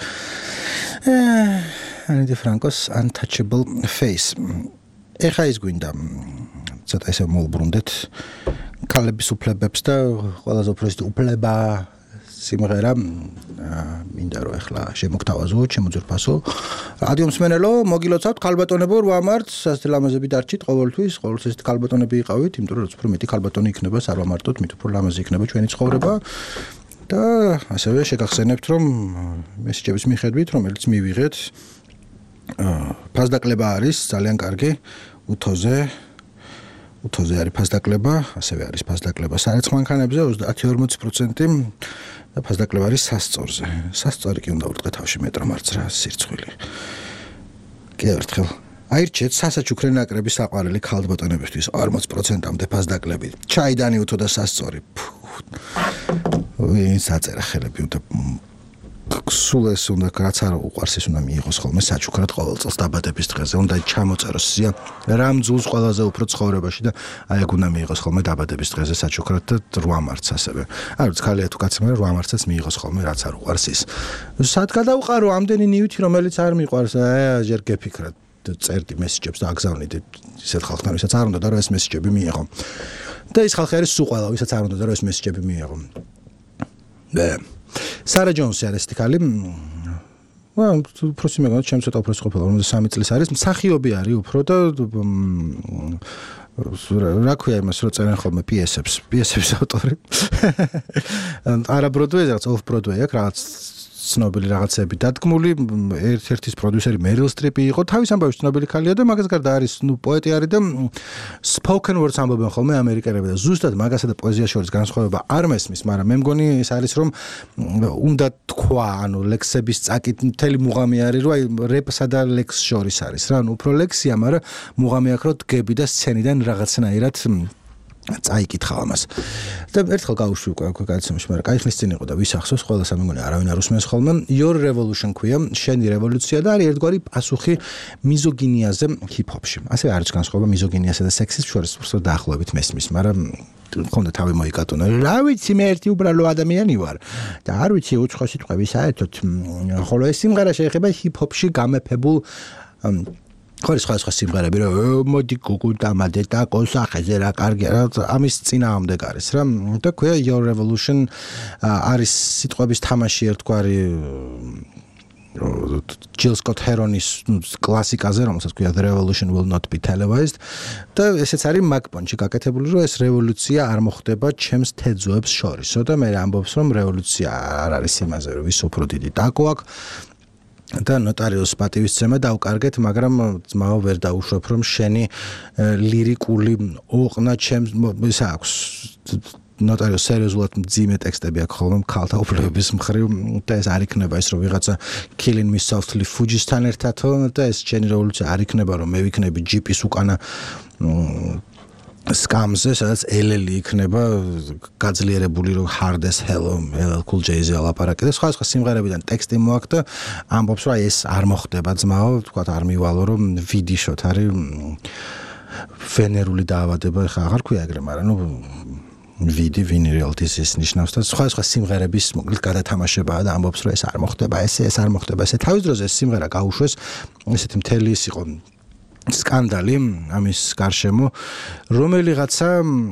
Ani Francos Untouchable Face. ეხა ის გვინდა ცოტა ესე მოვუბრუნდეთ ქალების უფლებებს და ყველაზე უფრო უფლება სიმღერა მინდა რომ ეხლა შემოგთავაზო შემოძურფასო რადიო მსმენელო მოგილოცავთ ქალბატონებო რვა მარტს სასწლამაზები დარჩით ყოველთვის ყოველთვის ქალბატონები იყავით იმიტომ რომ უფრო მეტი ქალბატონი იქნება სარვამარტოდ მით უფრო ლამაზი იქნება ჩვენი ცხოვრება და ასევე შეგახსენებთ რომ მესიჯების მიხედვით რომელიც მივიღეთ ფასდაკლება არის ძალიან კარგი უთოზე უთოზე არის ფასდაკლება ასევე არის ფასდაკლება სარეცხ მანქანებზე ოცდაათი ორმოცი პროცენტი და ფასდაკლება არის სასწორზე სასწორი კი უნდა ურტყე თავში მეტრო მარც რა სირცხვილი კიდევ ერთხელ აირჩეთ სასაჩუქრე ნაკრების საყვარელი ქალბატონებისთვის ორმოცი პროცენტამდე ფასდაკლები ჩაიდანი უთო და სასწორი ვინც აწერა ხელები უნდა სულ ეს უნდა რაც არ უყვარს ეს უნდა მიიღოს ხოლმე საჩუქრად ყოველ წელს დაბადების დღეზე უნდა ჩამოწეროს სია რამ ძულს ყველაზე უფრო ცხოვრებაში და აი ეგ უნდა მიიღოს ხოლმე დაბადების დღეზე საჩუქრად და რვა მარტს ასევე არ ვიცი ქალია თუ კაცი მაგრამ რვა მარტსაც მიიღოს ხოლმე რაც არ უყვარს ის სად გადავყარო ამდენი ნივთი რომელიც არ მიყვარს აი ჯერ გეფიქრა წერდი მესიჯებს და აგზავნიდი ისეთ ხალხთან ვისაც არ უნდა და რომ ეს მესიჯები მიიღო და ის ხალხი არის სულ ყველა ვისაც არ უნდა და რომ ეს მესიჯები მიიღო და Sara Jones არის თქალი. ვა, უფრო სიმეგონა ჩემს ცოტა უფრო სყოფილა, რომ სამი წლის არის, მსახიობი არის უფრო და რა ქვია იმას, რომ წერენ ხოლმე პიესებს, პიესების ავტორი. არა ბროდვეი, რაღაც off Broadway აქვს, რაღაც ცნობილი რაღაცები დადგმული, ერთ-ერთის პროდიუსერი Meryl Streep იყო, თავის ამბავში ცნობილი ქალია და მაგას გარდა არის, ნუ პოეტი არის და spoken words ამბობენ ხოლმე ამერიკელები და ზუსტად მაგასა და პოეზიას შორის განსხვავება არ მესმის, მაგრამ მე მგონი ეს არის რომ უნდა თქვა, ანუ ლექსების წაკით მთელი მუღამი არის, რომ აი რეპსა და ლექს შორის არის რა, ანუ უფრო ლექსია, მაგრამ მუღამი აქვს რომ დგები და სცენიდან რაღაცნაირად წაიკითხავ ამას. და ერთხელ გავუშვი უკვე უკვე გადაცემაში, მაგრამ კაი ხნის წინ იყო და ვისახსოვს, ყველა სამეგონი არავინ არ უსმენს ხოლმე. Your Revolution ქვია, შენი რევოლუცია და არის ერთგვარი პასუხი მიზოგინიაზე ჰიპ-ჰოპში. ასევე არის განსხვავება მიზოგინიასა და სექსის შორის, უბრალოდ დაახლოებით მესმის, მაგრამ ხონდა თავი მოიკატუნა. რა ვიცი, მე ერთი უბრალო ადამიანი ვარ და არ ვიცი უცხო სიტყვები საერთოდ. ხოლო ეს სიმღერა შეეხება ჰიპ-ჰოპში გამეფებულ ხორი სხვა სხვა სიმღერები რომ მოდი გუგუ დამადე და კოსახეზე რა კარგია რა ამის წინააღმდეგ არის რა და ქვია Your Revolution არის სიტყვების თამაში ერთგვარი Jill Scott Heronis კლასიკაზე რომელსაც ქვია The Revolution will not be televised და ესეც არის მაგპონჩი გაკეთებული რომ ეს რევოლუცია არ მოხდება ჩემს თეძოებს შორისო და მე ამბობს რომ რევოლუცია არ არის იმაზე რომ ვის უფრო დიდი ტაკო აქვს და ნოტარიოს პატივისცემა დავკარგეთ, მაგრამ ძმაო ვერ დაუშვებ რომ შენი ლირიკული ოყნა ჩემს ის აქვს ნოტარიოს სერიოზულად მძიმე ტექსტები აქვს ხოლმე ქალთა უფლებების მხრივ და ეს არ იქნება ის რომ ვიღაცა killing me softly Fugees-თან ერთად და ეს შენი რევოლუცია არ იქნება რომ მე ვიქნები ჯიპის უკანა სკამზე, სადაც ელელი იქნება გაძლიერებული რომ hard as hell ელ ელ Cool J-ზე ალაპარაკე და სხვა სხვა სიმღერებიდან ტექსტი მოაქვს და ამბობს რომ ეს არ მოხდება ძმაო, თქვა არ მივალო რომ ვიდიშოთ არის ვენერული დაავადება, ხა აღარ ქვია ეგრე, მაგრამ ნუ ვიდი ვინერალ დიზის ნიშნავს და სხვა სხვა სიმღერების მოკლედ გადათამაშებაა და ამბობს რომ ეს არ მოხდება, ესე ეს არ მოხდება, ესე თავის დროზე ეს სიმღერა გაუშვეს, ესეთი მთელი ის იყო სკანდალი ამის გარშემო რომელიღაცა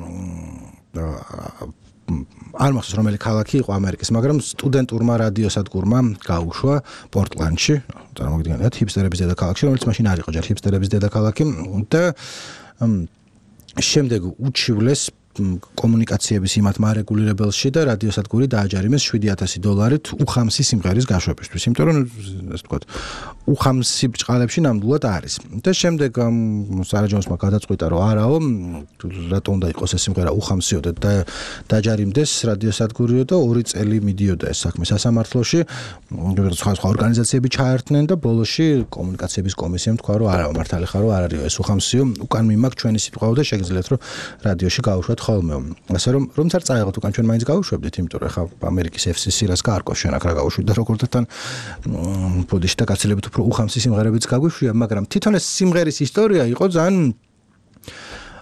არ მახსოვს რომელი ქალაქი იყო ამერიკის მაგრამ სტუდენტურმა რადიოსადგურმა გაუშვა პორტლანდში წარმოგიდგენთ ჰიპსტერების დედაქალაქში რომელიც მაშინ არ იყო ჯერ ჰიპსტერების დედაქალაქი და შემდეგ უჩივლეს კომუნიკაციების იმათ მარეგულირებელში და რადიოსადგური დააჯარიმეს შვიდი ათასი დოლარით უხამსი სიმღერის გაშვებისთვის. იმიტომ რომ ასე ვთქვათ, უხამსი ბჭყალებში ნამდვილად არის. და შემდეგ Sara Jones-მა გადაწყვიტა რომ არაო, რატომ უნდა იყოს ეს სიმღერა უხამსიო და დააჯარიმდეს რადიოსადგურიო და ორი წელი მიდიოდა ეს საქმე სასამართლოში. სხვა სხვა ორგანიზაციები ჩაერთნენ და ბოლოში კომუნიკაციების კომისიამ თქვა რომ არაო, მართალი ხარო არ არისო ეს უხამსიო, უკან მიმაქვს ჩვენი სიტყვაო და შეგიძლიათ რომ რადიოში გაუშვათ ხოლმე. ასე რომ რომც არ წაიღოთ უკან ჩვენ მაინც გავუშვებდით, იმიტომ რომ ხა ამერიკის F C C რას გაარკვევ შენ აქ რა გავუშვით და როგორ თან პოდიში და კაცელებით უფრო უხამსი სიმღერებიც გაგვიშვია, მაგრამ თვითონ ეს სიმღერის ისტორია იყო ძალიან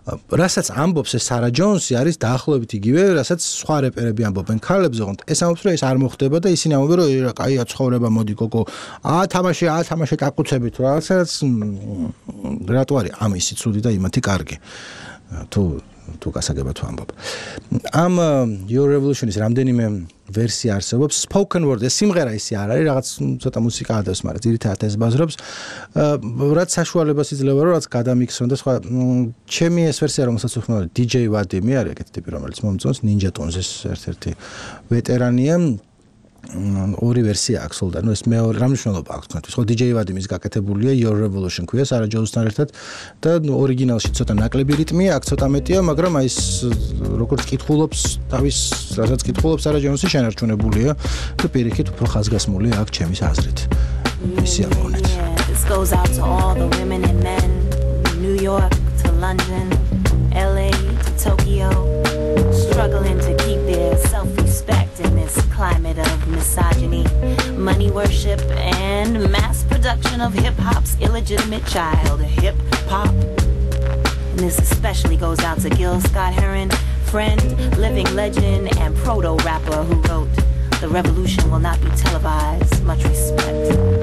რასაც ამბობს ეს Sara Jones-ი არის დაახლოებით იგივე, რასაც სხვა რეპერები ამბობენ ქალებზე, თუმცა ეს ამბობს, რომ ეს არ მოხდება და ისინი ამბობენ, რომ კაია ცხოვრება, მოდი გოგო, აა თამაში, აა თამაში დაკუცებით, რაღაცაც რატო არის ამისი ცუდი და იმათი კარგი. თუ თუ გასაგებად თუ ამბობ. ამ Your Revolution-ის რამდენიმე ვერსია არსებობს. Spoken word ეს სიმღერა ისე არ არის, რაღაც ცოტა მუსიკა ადევს, მაგრამ ძირითადად ეს ბაზრობს. რაც საშუალებას იძლევა, რომ რაც გადამიქსონ და სხვა. ჩემი ეს ვერსია, რომელსაც უხმოვანი დი ჯეი ვადიმი არის, ეგეთი ტიპი, რომელიც მომწონს Ninja Tunes-ის ერთ-ერთი ვეტერანია. ორი ვერსია აქვს სულ და ნუ ეს მეორე რა მნიშვნელობა აქვს თქვენთვის? ხო დი ჯეი ვადიმის გაკეთებულია Your Revolution ქვია Sara Jones-თან ერთად და ორიგინალში ცოტა ნაკლები რიტმია, აქ ცოტა მეტია, მაგრამ აი ეს როგორც კითხულობს, თავის რასაც კითხულობს Sara Jones-ი შენარჩუნებულია და პირიქით უფრო ხაზგასმულია აქ ჩემის აზრით. ისი ამონეთ. This goes out to all the women and men, New York to London, L A to Tokyo, struggling to keep their self-respect in this climate of misogyny, money worship, and mass production of hip-hop's illegitimate child, hip-hop. And this especially goes out to Gil Scott-Heron, friend, living legend, and proto-rapper who wrote, "The revolution will not be televised, much respect."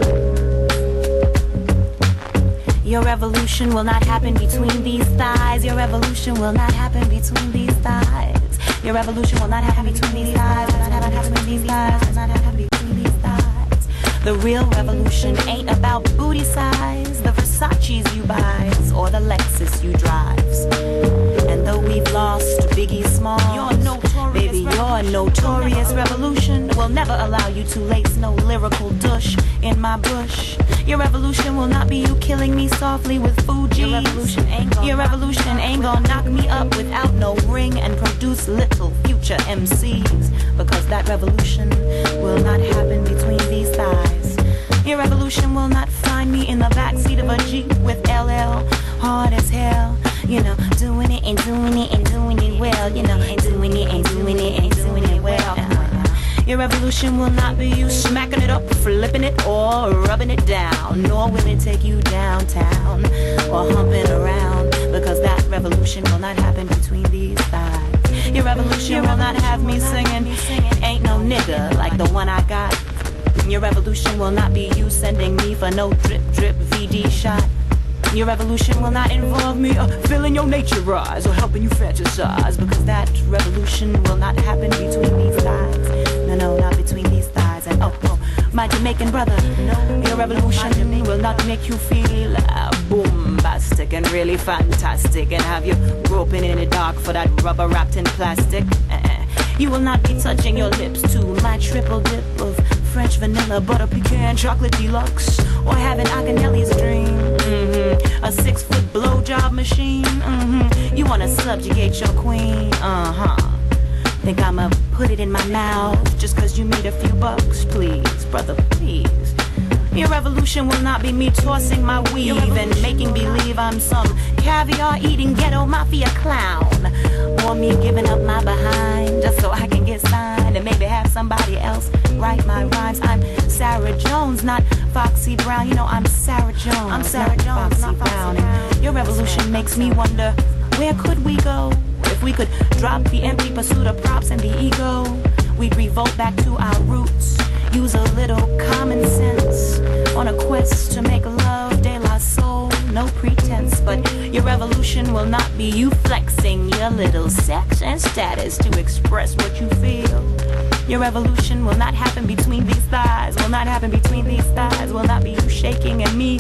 Your revolution will not happen between these thighs. Your revolution will not happen between these thighs. Your revolution will not happen between these thighs. Will not happen between these thighs. Will not happen between these thighs. The real revolution ain't about booty size, the Versace's you buys, or the Lexus you drives. And though we've lost Biggie Smalls, your notorious baby, your notorious revolution will never allow you to lace no lyrical douche in my bush. Your revolution will not be you killing me softly with Fuji. Your revolution ain't gonna, Your revolution ain't gonna knock me up without no ring and produce little future M Cs. Because that revolution will not happen between these thighs. Your revolution will not find me in the backseat of a Jeep with L L, hard as hell. You know, doing it and doing it and doing it well. You know, and doing it and doing it and doing it well. Your revolution will not be you smacking it up, flipping it, or rubbing it down. Nor will it take you downtown or humping around. Because that revolution will not happen between these thighs. Your revolution will not have me singing, ain't no nigga like the one I got. Your revolution will not be you sending me for no drip, drip V D shot. Your revolution will not involve me uh, filling your nature rise or helping you fantasize. Because that revolution will not happen between these thighs. No, no, not between these thighs. And oh, oh, my Jamaican brother, no, your revolution will not make you feel uh, bombastic and really fantastic and have you groping in the dark for that rubber wrapped in plastic. Uh-uh. You will not be touching your lips to my triple dip of French vanilla, butter pecan, chocolate deluxe, or having Agnelli's dream. Mm-hmm. A six-foot blowjob machine. Mm-hmm. You wanna subjugate your queen? Uh-huh. Think I'ma put it in my mouth just cause you made a few bucks? Please, brother, please. Your revolution will not be me tossing my weave and making believe I'm some caviar-eating ghetto mafia clown. Or me giving up my behind just so I can get signed and maybe have somebody else write my rhymes. I'm Sara Jones, not Foxy Brown. You know I'm Sara Jones, I'm Sara not Jones, Foxy not Brown. And your revolution makes me wonder, where could we go if we could drop the empty pursuit of props and the ego? We'd revolt back to our roots, use a little common sense on a quest to make love de la soul, no pretense. But your revolution will not be you flexing your little sex and status to express what you feel. Your revolution will not happen between these thighs, will not happen between these thighs, will not be you shaking and me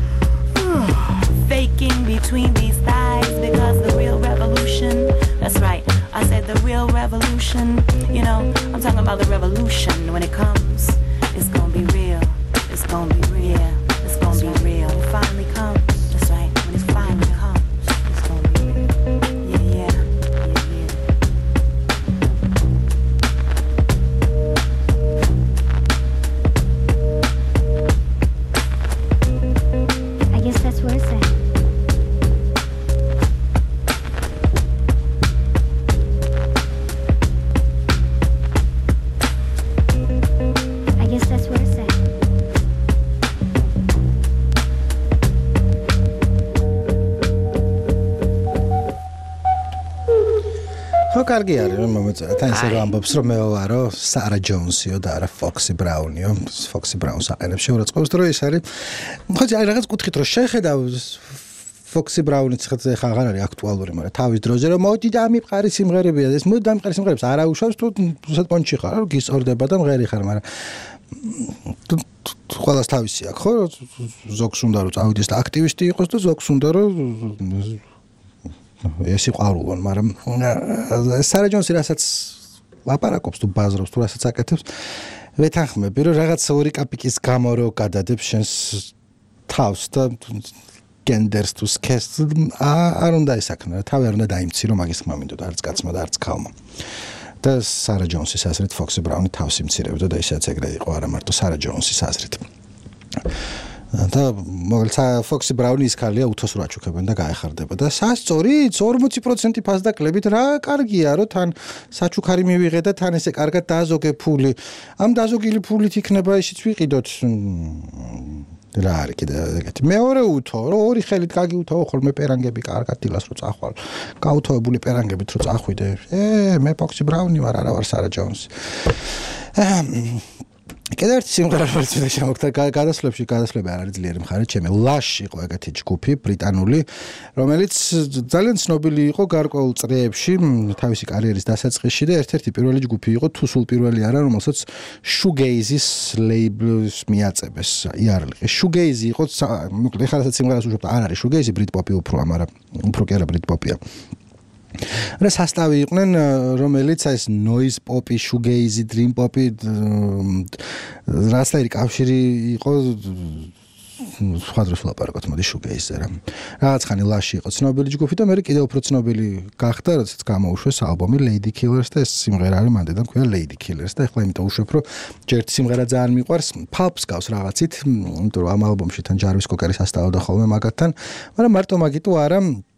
faking between these thighs. Because the real revolution, that's right, I said the real revolution, you know, I'm talking about the revolution when it comes, it's gonna be real, it's gonna be real, it's gonna be real, when it finally comes, that's right, when it finally comes, it's gonna be real, yeah, yeah, yeah, yeah. I guess that's what I say. ხო, კარგი არის, მომეწონა. თან ისე რომ ამბობს, რომ მე ვარო Sara Jones-იო და არა Foxy Brown-იო. Foxy Brown-ს აყენებს შეურაცხყოფს, რომ ეს არის. ხო, აი რაღაც კუთხით რომ შეხედავ Foxy Brown-იც ხეთზე ხა აღარ არის აქტუალური, მაგრამ თავის დროზე რომ მოდი და ამიყარი სიმღერებია, ეს მოდი და ამიყარი სიმღერებს არა უშავს, თუ უბრალოდ პონჩი ხარ, რომ გისწორდება და მღერი ხარ, მაგრამ ყველას თავისი აქვს, ხო? ზოგს უნდა რომ წავიდეს და აქტივისტი იყოს და ზოგს უნდა რომ ეს იყარულონ, მაგრამ Sara Jones-ი რასაც ლაპარაკობს თუ ბაზრობს თუ რასაც აკეთებს, ვეთანხმები რომ რაღაც ორი კაპიკის გამო რო გადადებს შენს თავს და გენდერს თუ სქეს არ უნდა ისაქნა, თავი არ უნდა დაიმცი რომ მაგის ხმა მინდოდა არც კაცმა და არც ქალმა. და Sara Jones-ის აზრით Foxy Brown-ი თავს იმცირებდა და ისედაც ეგრე იყო, არა მარტო Sara Jones-ის აზრით. და მოგეცა Foxy Brown-ი ის ქალია უთოს რო აჩუქებენ და გაეხარდება და სასწორით ორმოცი პროცენტი ფასდაკლებით რა კარგია რომ თან საჩუქარი მივიღე და თან ესე კარგად დააზოგე ფული. ამ დაზოგილი ფულით იქნება ისიც ვიყიდოთ რა არის კიდე ეგეთი. მეორე უთო რომ ორი ხელით გაგიუთო ხოლმე პერანგები კარგად დილას რო წახვალ. გაუთოებული პერანგებით რო წახვიდე. ე მე Foxy Brown-ი ვარ, არა ვარ Sara Jones. კიდევ ერთი სიმღერა ვერცდა შემოგთა გადასვლებში გადასვლები არ არის ძლიერი მხარე ჩემი Lush იყო ეგეთი ჯგუფი ბრიტანული რომელიც ძალიან ცნობილი იყო გარკვეულ წრეებში თავისი კარიერის დასაწყისში და ერთ-ერთი პირველი ჯგუფი იყო თუ სულ პირველი არა რომელსაც shoegaze-ის label-ს მიაწებეს იარლიყი shoegaze იყო მოკლედ ხა რასაც სიმღერას უშვებ არ არის shoegaze britpop-ი უფრო მაგრამ უფრო კი არა britpop-ია რა სასტავი იყვნენ რომელიც ეს noise pop-ი, shoegaze-ი, dream pop-ი რაღაცნაირი კავშირი იყო სხვა დროს ვლაპარაკოთ მოდი shoegaze-ზე რა. რაღაც ხანი Lush იყო ცნობილი ჯგუფი და მე კიდევ უფრო ცნობილი გახდა როდესაც გამოუშვეს ალბომი Lady Killers და ეს სიმღერა არის მანდიდან ქვია Lady Killers და ეხლა იმიტომ უშვებ რომ ჯერ ერთი სიმღერა ძალიან მიყვარს Pulp-ს გავს რაღაცით იმიტომ რომ ამ ალბომში თან Jarvis Cocker-ი სასტავდა ხოლმე მაგათთან მაგრამ მარტო მაგიტო არა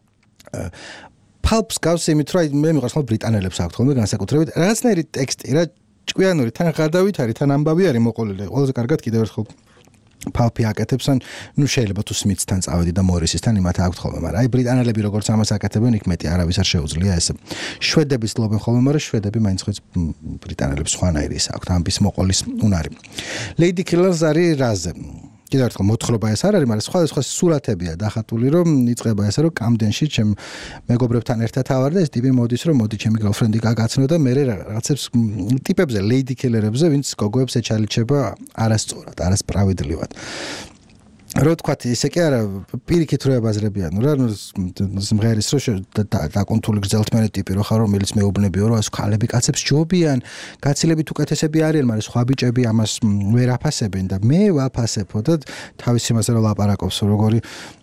Pulp-ს გავს იმით რომ მე მიყვარს ხოლმე ბრიტანელებს აქვთ ხოლმე განსაკუთრებით რაღაცნაირი ტექსტი რა ჭკვიანური თან გადავით არის თან ამბავი არის მოყოლილი ყველაზე კარგად კიდევ ერთხელ Pulp-ი აკეთებს ან ნუ შეიძლება თუ Smith-თან წავედი და Morris-ისთან იმათ აქვთ ხოლმე მაგრამ აი ბრიტანელები როგორც ამას აკეთებენ იქ მეტი არავის არ შეუძლია ეს შვედების ლობენ ხოლმე მაგრამ შვედები მაინც ხო ბრიტანელებს სხვანაირი ის აქვთ ამბის მოყოლის უნარი Lady Killers არის რაზე კიდევ ერთხელ მოთხრობა ეს არ არის, მაგრამ სხვა სხვა სურათებია დახატული, რომ იწყება ესე რომ კამდენში ჩემ მეგობრებთან ერთად ავარ და ეს ტიპი მოდის, რომ მოდი ჩემი გერლფრენდი გაგაცნო და მე რაღაცებს ტიპებზე, Lady Killer-ებზე, ვინც გოგოებს ეჩალიჩება არასწორად, არასправედливად. რო თქვა ისე კი არა პირიქით რო აბაზრებიან რა სიმღერის რო დაკონტული გრძელთმენი ტიპი რო ხარ რომელიც მეუბნებიო რომ ეს ქალები კაცებს ჯობიან კაცილებით უკეთესები არიან მაგრამ სხვა ბიჭები ამას ვერ აფასებენ და მე ვაფასებო და თავის იმაზე რომ ლაპარაკობს როგორი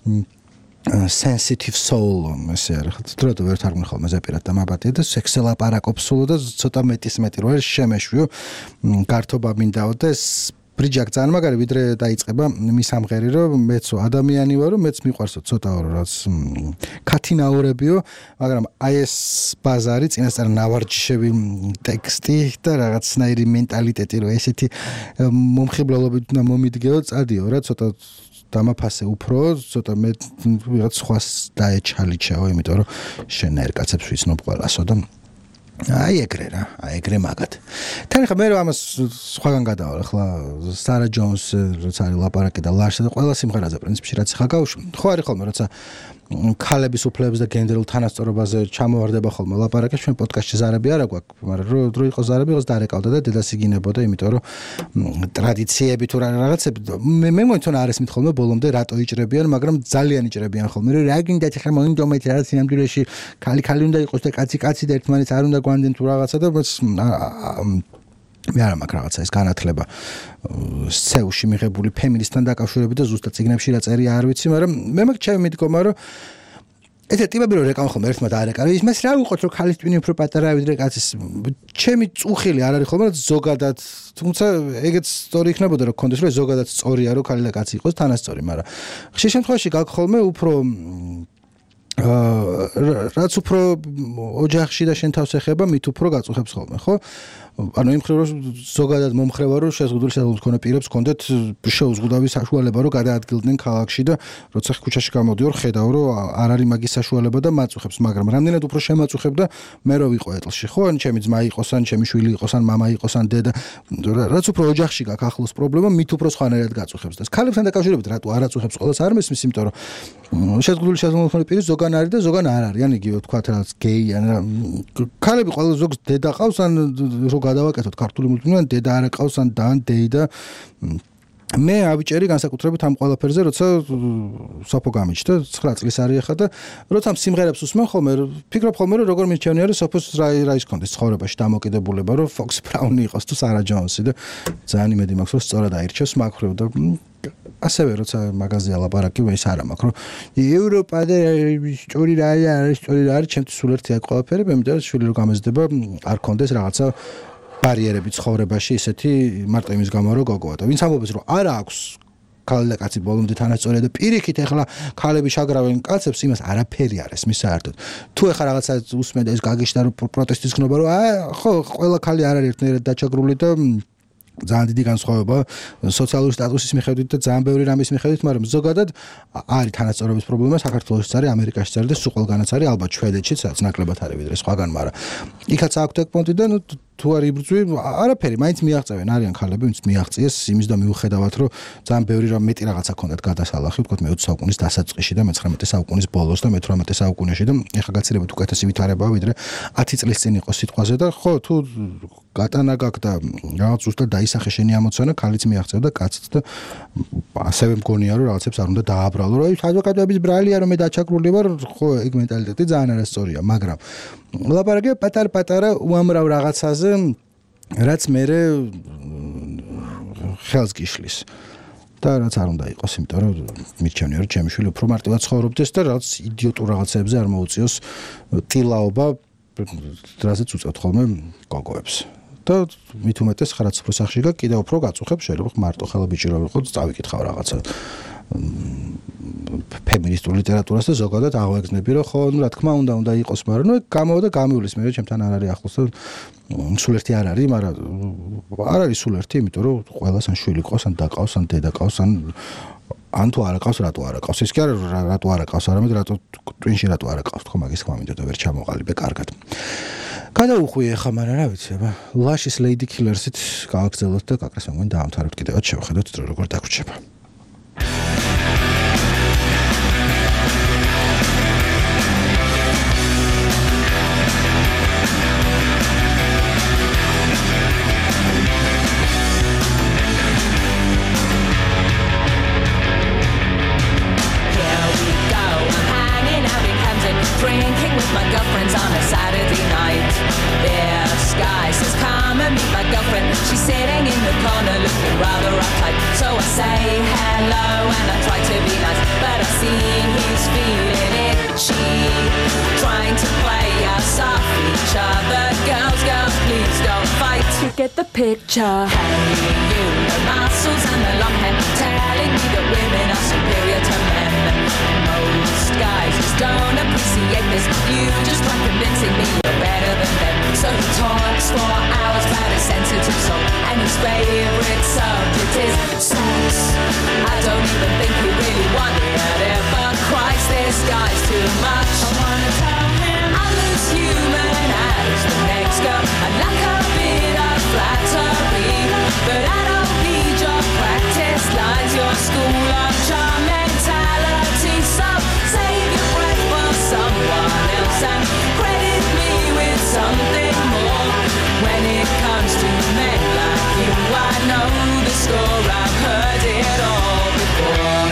sensitive soul ესე რა ხო დრო ვერ თარგმნი ხოლმე ზეპირად და მაბატია და სექსზე ლაპარაკობს სულ და ცოტა მეტის მეტი რო ეს შემეშვიო გართობა მინდაო და ეს ბრიჯაკ ძალიან მაგარი ვიდრე დაიწყება მის ამღერი რომ მეცო ადამიანი ვარო მეც მიყვარსო ცოტა რაც კათინაურებიო მაგრამ აი ეს ბაზარი წინასწარ ნავარჯიშები ტექსტი და რაღაცნაირი მენტალიტეტი რომ ესეთი მომხიბლელობით და მომიდგეო წადიო რა ცოტა დამაფასე უფრო ცოტა მე ვიღაც სხვას დაეჩალიჩეო იმიტომ რომ შენ ერკაცებს ვიცნობ ყველასო და აი ეგრე რა, აი ეგრე მაგათ. თან ხა მე რომ ამას სხვაგან გადავალ, ახლა Sara Jones როცა არის ლაპარაკი და Lush და ყველა სიმღერაზე პრინციპში რაც ხა გავუშვი. ხო არის ხოლმე როცა ქალების უფლებებს და გენდერულ თანასწორობაზე ჩამოვარდება ხოლმე ლაპარაკი ჩვენ პოდკასტში ზარები არა გვაქვს, მაგრამ რო დრო იყო ზარები იყოს დარეკავდა და დედას იგინებოდა, იმიტომ რომ ტრადიციები თუ რაღაცები მე მე მოიწონა არის მით ხოლმე ბოლომდე რატო იჭრებიან, მაგრამ ძალიან იჭრებიან ხოლმე რომ რა გინდათ ხა მოინდომეთ რა სინამდვილეში ქალი ქალი უნდა იყოს და კაცი კაცი და ერთმანეთს არ უნდა გვანდენ თუ რაღაცა და მე არ მაქვს რაღაცა ეს განათლება სეუში მიღებული ფემინისტთან დაკავშირებით და ზუსტად ციგნებში რა წერია არ ვიცი, მაგრამ მე მაქვს ჩემი მიდგომა რომ ეს ტიპები რო რეკავენ ხოლმე ერთმა და არეკავენ ის მას რა ვიყოთ რომ ქალის ტვინი უფრო პატარაა ვიდრე კაცის ჩემი წუხილი არ არის ხოლმე რომ ზოგადად თუმცა ეგეც სწორი იქნებოდა რომ კონდეს რომ ზოგადად სწორია რომ ქალი და კაცი იყოს თანასწორი, მაგრამ ხშირ შემთხვევაში გაქვს ხოლმე უფრო რაც უფრო ოჯახში და შენ თავს ეხება, მით უფრო გაწუხებს ხოლმე, ხო? ანუ იმ მხრივ ზოგადად მომხრევა რომ შეზღუდული შესაძლებლობის მქონე პირებს ჰქონდეთ შეუზღუდავი საშუალება რომ გადაადგილდნენ ქალაქში და როცა ქუჩაში გამოდიორ ხედავ რომ არ არის მაგის საშუალება და მაწუხებს მაგრამ რამდენად უფრო შემაწუხებდა მე რო ვიყო ეტლში ხო ან ჩემი ძმა იყოს ან ჩემი შვილი იყოს ან მამა იყოს ან დედა რაც უფრო ოჯახში გაქვს ახლოს პრობლემა მით უფრო სხვანაირად გაწუხებს და ქალებთან დაკავშირებით რატო არ აწუხებს ყოველს არ მესმის იმიტომ რომ შეზღუდული შესაძლებლობის მქონე პირი ზოგან არის და ზოგან არ არის ან იგივე თქვა რაც გეი ან ქალები ყოველ ზოგს დედა ყავს ან რო გადავაკეთოთ ქართული მულტფილმი დედა არ ყავს ან დან დეი და მე ავიჭერი განსაკუთრებით ამ ყველაფერზე როცა სოფო გამიჩნდა ცხრა წლის არის ახლა და როცა სიმღერებს უსმენ ხოლმე ფიქრობ ხოლმე რომ როგორ მიჩვენია რომ სოფოს რა რა ის კონდეს ცხოვრებაში დამოკიდებულება რომ ფოქს ბრაუნი იყოს თუ სარა ჯონსი და ძალიან იმედი მაქვს რომ სწორად აირჩევს მაგხრივ და ასევე როცა მაღაზია ლაპარაკი მე ის არა მაქვს რომ ევროპა და სწორი რა არის სწორი რა არის ჩემთვის სულ ერთია ყველაფერი მე მინდა შვილი რომ გამეზდება არ კონდეს რაღაცა ბარიერები ცხოვრებაში ისეთი მარტო იმის გამო რომ გოგოა და ვინც ამბობს რომ არა აქვს ქალი და კაცი ბოლომდე თანასწორია და პირიქით ეხლა ქალები შაგრავენ კაცებს იმას არაფერი არ ესმის საერთოდ თუ ეხლა რაღაცა უსმენ და ეს გაგიშდა რომ პროტესტის ხნობა რომ აა ხო ყველა ქალი არ არის ერთნაირად დაჩაგრული და ძალიან დიდი განსხვავება სოციალური სტატუსის მიხედვით და ძალიან ბევრი რამის მიხედვით, მაგრამ ზოგადად არის თანასწორობის პრობლემა საქართველოშიც არის, ამერიკაშიც არის და სულ ყველგანაც არის, ალბათ შვედეთშიც რაც ნაკლებად არის ვიდრე სხვაგან, მაგრამ იქაც აქვს ტეკპონტი და ნუ თუ არ იბრძვი, არაფერი, მაინც მიაღწევენ, არიან ქალები, ვინც მიაღწიეს იმის და მიუხედავად, რომ ძალიან ბევრი რამ მეტი რაღაცა ქონდათ გადასალახი, ვთქვათ მეოცე საუკუნის დასაწყისში და მეცხრამეტე საუკუნის ბოლოს და მეთვრამეტე საუკუნეში და ეხლა გაცილებით უკეთესი ვითარებაა ვიდრე ათი წლის წინ იყო სიტყვაზე და ხო თუ გატანა გაქვს და რაღაც ზუსტად დაისახე შენი ამოცანა, ქალიც მიაღწევ და კაციც და ასევე მგონია რომ რაღაცებს არ უნდა დააბრალო, რომ ადვოკატების ბრალია რომ მე დაჩაგრული ვარ, ხო ეგ მენტალიტეტი ძალიან არასწორია, მაგრამ ლაპარაკია პატარ-პატარა უამრავ რაღაცაზე, რაც მე ხელს გიშლის. და რაც არ უნდა იყოს, იმიტომ რომ მიჩვენია რომ ჩემი შვილი უფრო მარტივად ცხოვრობდეს და რაღაც იდიოტურ რაღაცებზე არ მოუწიოს ტილაობა, რაზეც უწევთ ხოლმე გოგოებს. და მით უმეტეს ხარაც უფრო სახში გა კიდევ უფრო გაწუხებს შეიძლება მარტო ხელა ბიჭი რომ ვიყო წავიკითხავ რაღაცა ფემინისტურ ლიტერატურას და ზოგადად აღვეგზნები რომ ხო ნუ რა თქმა უნდა უნდა იყოს მაგრამ ნუ გამო და გამივლის მე ჩემთან არ არის ახლოს და სულ ერთი არ არის მაგრამ არ არის სულ ერთი იმიტომ რომ ყველას ან შვილი ყავს ან დაკავს ან დედა ყავს ან ან თუ არ ყავს რატო არ ყავს ის კი არა რატო არ ყავს არამედ რატო ტვინში რატო არ ყავს თქო მაგის ხმა მინდოდა ვერ ჩამოყალიბე კარგად გადაუხვიე ხა მაგრამ რა ვიცი აბა ლაშის ლეიდი კილერსით გავაგზავნოთ და კაკრას მოგონ დაამთავრებთ კიდევაც შევხედოთ დრო როგორ დაგვრჩება Drinking with my girlfriends on a Saturday night. This guy says, come and meet my girlfriend. She's sitting in the corner looking rather uptight. So I say hello and I try to be nice, but I see he's feeling itchy, trying to play us off each other. Girls, girls, please don't fight. You get the picture. Hey, you, the muscles and the long hair, telling me that women are superior to men. Most guys just don't appreciate this. You just try convincing me you're better than them. So he talks for hours about a sensitive soul, and his favorite subject is sex. I don't even think he really wanted it, but Christ, this guy's too much. I wanna tell him I'm as human as the next girl. I'd like a bit of flattery, but I don't need your practice lines, your school of charm mentality. So save your breath for someone else and credit me with something more. When it comes to men like you, I know the score. I've heard it all before.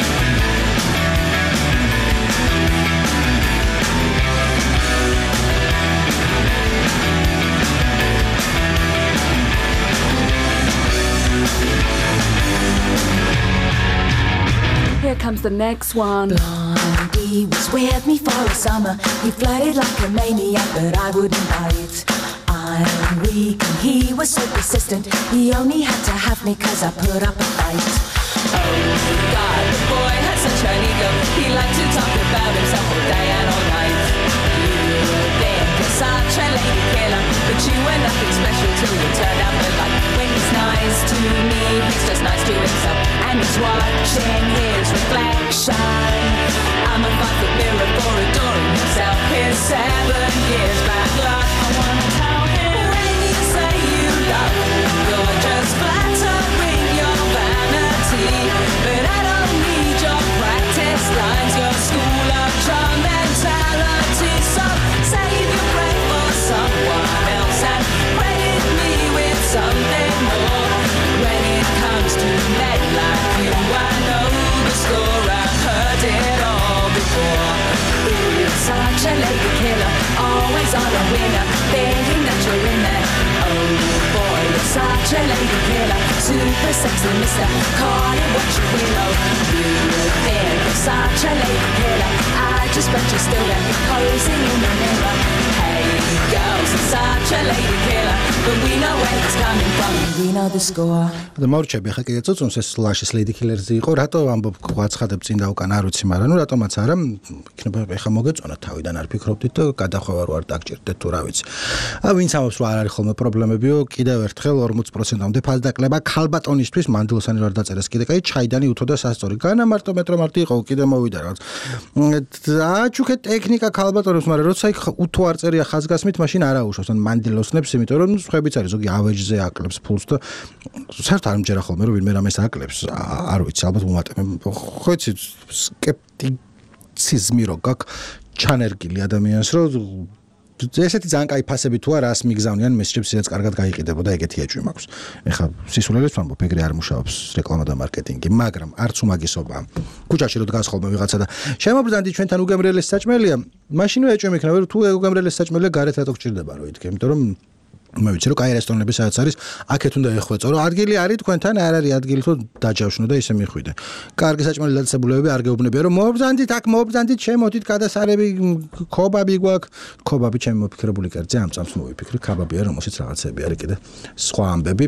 Here comes the next one. Blondie was with me for a summer. He flirted like a maniac, but I wouldn't bite. I'm weak and he was so persistent. He only had to have me cause I put up a fight. Oh God, the boy had such an ego. He liked to talk about himself all day and all night. You think you're such a lady killer, but you were nothing special till you turned out such a lady killer, super sexy mister, call it what you will. Oh, you would think you're such a lady killer, I just bet you're still there posing in the mirror. Hey girls, you're such a lady killer, but we know where it's coming from, we know the score. და მორჩები ხა კიდე წუწუნს ეს სლაშის ლედი კილერზე იყო, რატო ამბობ გვაცხადებ წინ და უკან არ ვიცი, მაგრამ ნუ რატომაც არა, იქნება ეხა მოგეწონა თავიდან არ ფიქრობდით და გადახვევა რო არ დაგჭირდეთ თუ რა ვიცი. ა ვინც ამბობს რომ არ არის ხოლმე პრობლემებიო, კიდევ ერთხელ ორმოც პროცენტამდე ფასდაკლება ქალბატონისთვის მანდილოსანი რო არ დაწერეს კიდე კაი ჩაიდანი უთო და სასწორი. განა მარტო მეტრომარტი იყო, კიდე მოვიდა რაღაც. აჩუქე ტექნიკა ქალბატონებს, მაგრამ როცა იქ უთო არ წერია ხაზგასმით, მაშინ არა უშავს ან მანდილოსნებს, იმიტომ რომ სხვებიც არის ზოგი ავეჯზე აკლებს ფულს და საერთოდ არ მჯერა ხოლმე რომ ვინმე რამეს აკლებს, არ ვიცი, ალბათ უმატებ. ხო იცი, სკეპტიციზმი რო გაქვს ჩანერგილი ადამიანს, რომ ესეთი ძალიან კაი ფასები თუ არა ას მიგზავნიან მესჯებს ისედაც კარგად გაიყიდებოდა ეგეთი ეჭვი მაქვს. ეხლა სისულელეს ვამბობ, ეგრე არ მუშაობს რეკლამა და მარკეტინგი, მაგრამ არც უმაგისობაა. ქუჩაში რო დგას ხოლმე ვიღაცა და შემობრდანდი ჩვენთან უგემრიელეს საჭმელია, მაშინვე ეჭვი მექნება რომ თუ უგემრიელეს საჭმელია გარეთ რატო გჭირდება რო ითქე, იმიტომ რომ მე ვიცი რომ კაი რესტორნები სადაც არის, აქეთ უნდა ეხვეწო, რომ ადგილი არის თქვენთან, არ არის ადგილი, თუ დაჯავშნო და ისე მიხვიდე. კარგი საჭმელი დაწესებულებები არ გეუბნებიან, რომ მობრძანდით, აქ მობრძანდით, შემოდით, გადასარები, ქობაბი გვაქვს. ქობაბი ჩემი მოფიქრებული კერძი, ამ წამს მოვიფიქრე, ქაბაბია, რომელშიც რაღაცები არის კიდე სხვა ამბები.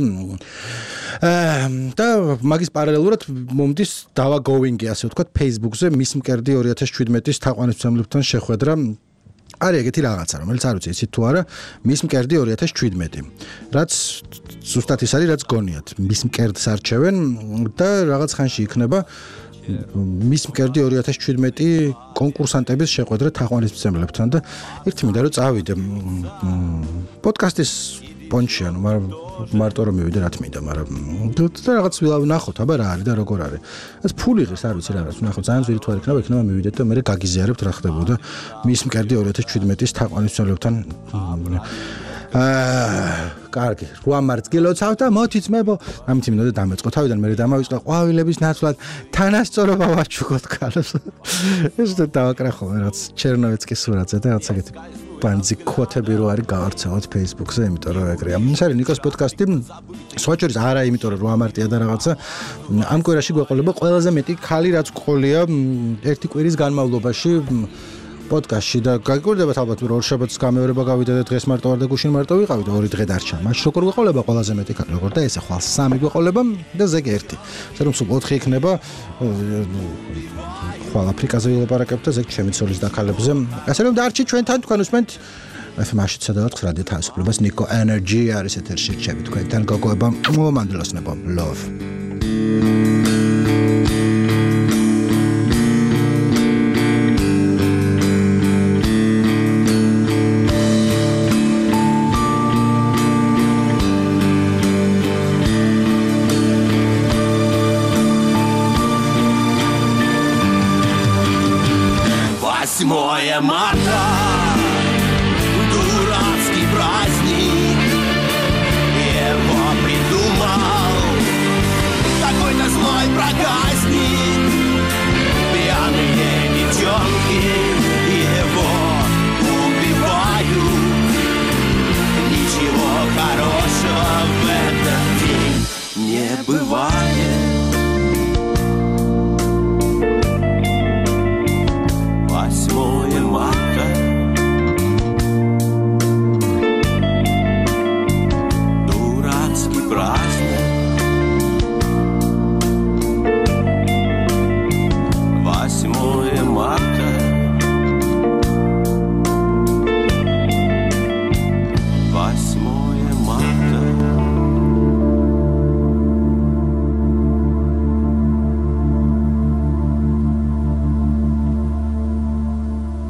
და მაგის პარალელურად მომდის დავა გოინგი, ასე ვთქვათ, Facebook-ზე მის მკერდი ორი ათას შვიდმეტის თაყვანისმცემლებთან შეხვედრა. არის ეგეთი რაღაცა, რომელიც არ ვიცი იცით თუ არა, მის მკერდი ორი ათას შვიდმეტი. რაც ზუსტად ის არის, რაც გონიათ. მის მკერდს არჩევენ და რაღაც ხანში იქნება მის მკერდი ორი ათას შვიდმეტი კონკურსანტების შეხვედრა თაყვანისმცემლებთან და ერთი მინდა რომ წავიდე პოდკასტის პონჩი, ანუ მაგრამ მარტო რომ მივიდე რა თმინდა, მაგრამ და რაღაც ვნახოთ, აბა რა არის და როგორ არის. ეს ფული ღირს არ ვიცი რაღაც ვნახოთ, ძალიან ძვირი თუ არ იქნება, იქნება მივიდეთ და მე გაგიზიარებთ რა ხდებოდა მის მკერდი ორი ათას შვიდმეტის თაყვანისმცემლებთან. აა კარგი, რვა მარტს გილოცავ და მოთი ძმებო, ამით მინდოდა დამეწყო თავიდან, მე დამავიწყე ყვავილების ნაცვლად თანასწორობა ვაჩუქოთ ქალებს. ეს და დავაკრახო რაღაც ჩერნოვეცკის სურათზე და რაღაც ეგეთი ბანძი ქოთები რო არის გავარცევოთ Facebook-ზე, იმიტომ რომ ეგრეა. ეს არის ნიკოს პოდკასტი. სხვა შორის არა, იმიტომ რომ რვა მარტია და რაღაცა. ამ კვირაში გვეყოლება ყველაზე მეტი ქალი რაც ყოლია ერთი კვირის განმავლობაში პოდკასტში და გაგიკვირდებათ ალბათ რომ ორ შაბათს გამეორება გავიდა და დღეს მარტო ვარ და გუშინ მარტო ვიყავი და ორი დღე დარჩა. მაშინ როგორ გვეყოლება ყველაზე მეტი ქალი, როგორ და ესე ხვალ სამი გვეყოლება და ზეგ ერთი. ასე რომ სულ ოთხი იქნება. ხვალ აფრიკაზე ვილაპარაკებ და ზეგ ჩემი ცოლის დაქალებზე. ასე რომ დარჩი ჩვენთან, თქვენ უსმენთ ეფ ემ-ში სადავართ რადიო თავისუფლებას, Nico Energy არის ეთერში რჩებით თქვენთან, გოგოება, მომანდლოსნებო, love. восьмое марта, дурацкий праздник, его придумал какой-то злой проказник. Пьяные девчонки его убивают, ничего хорошего в этот день не бывает. Восьмое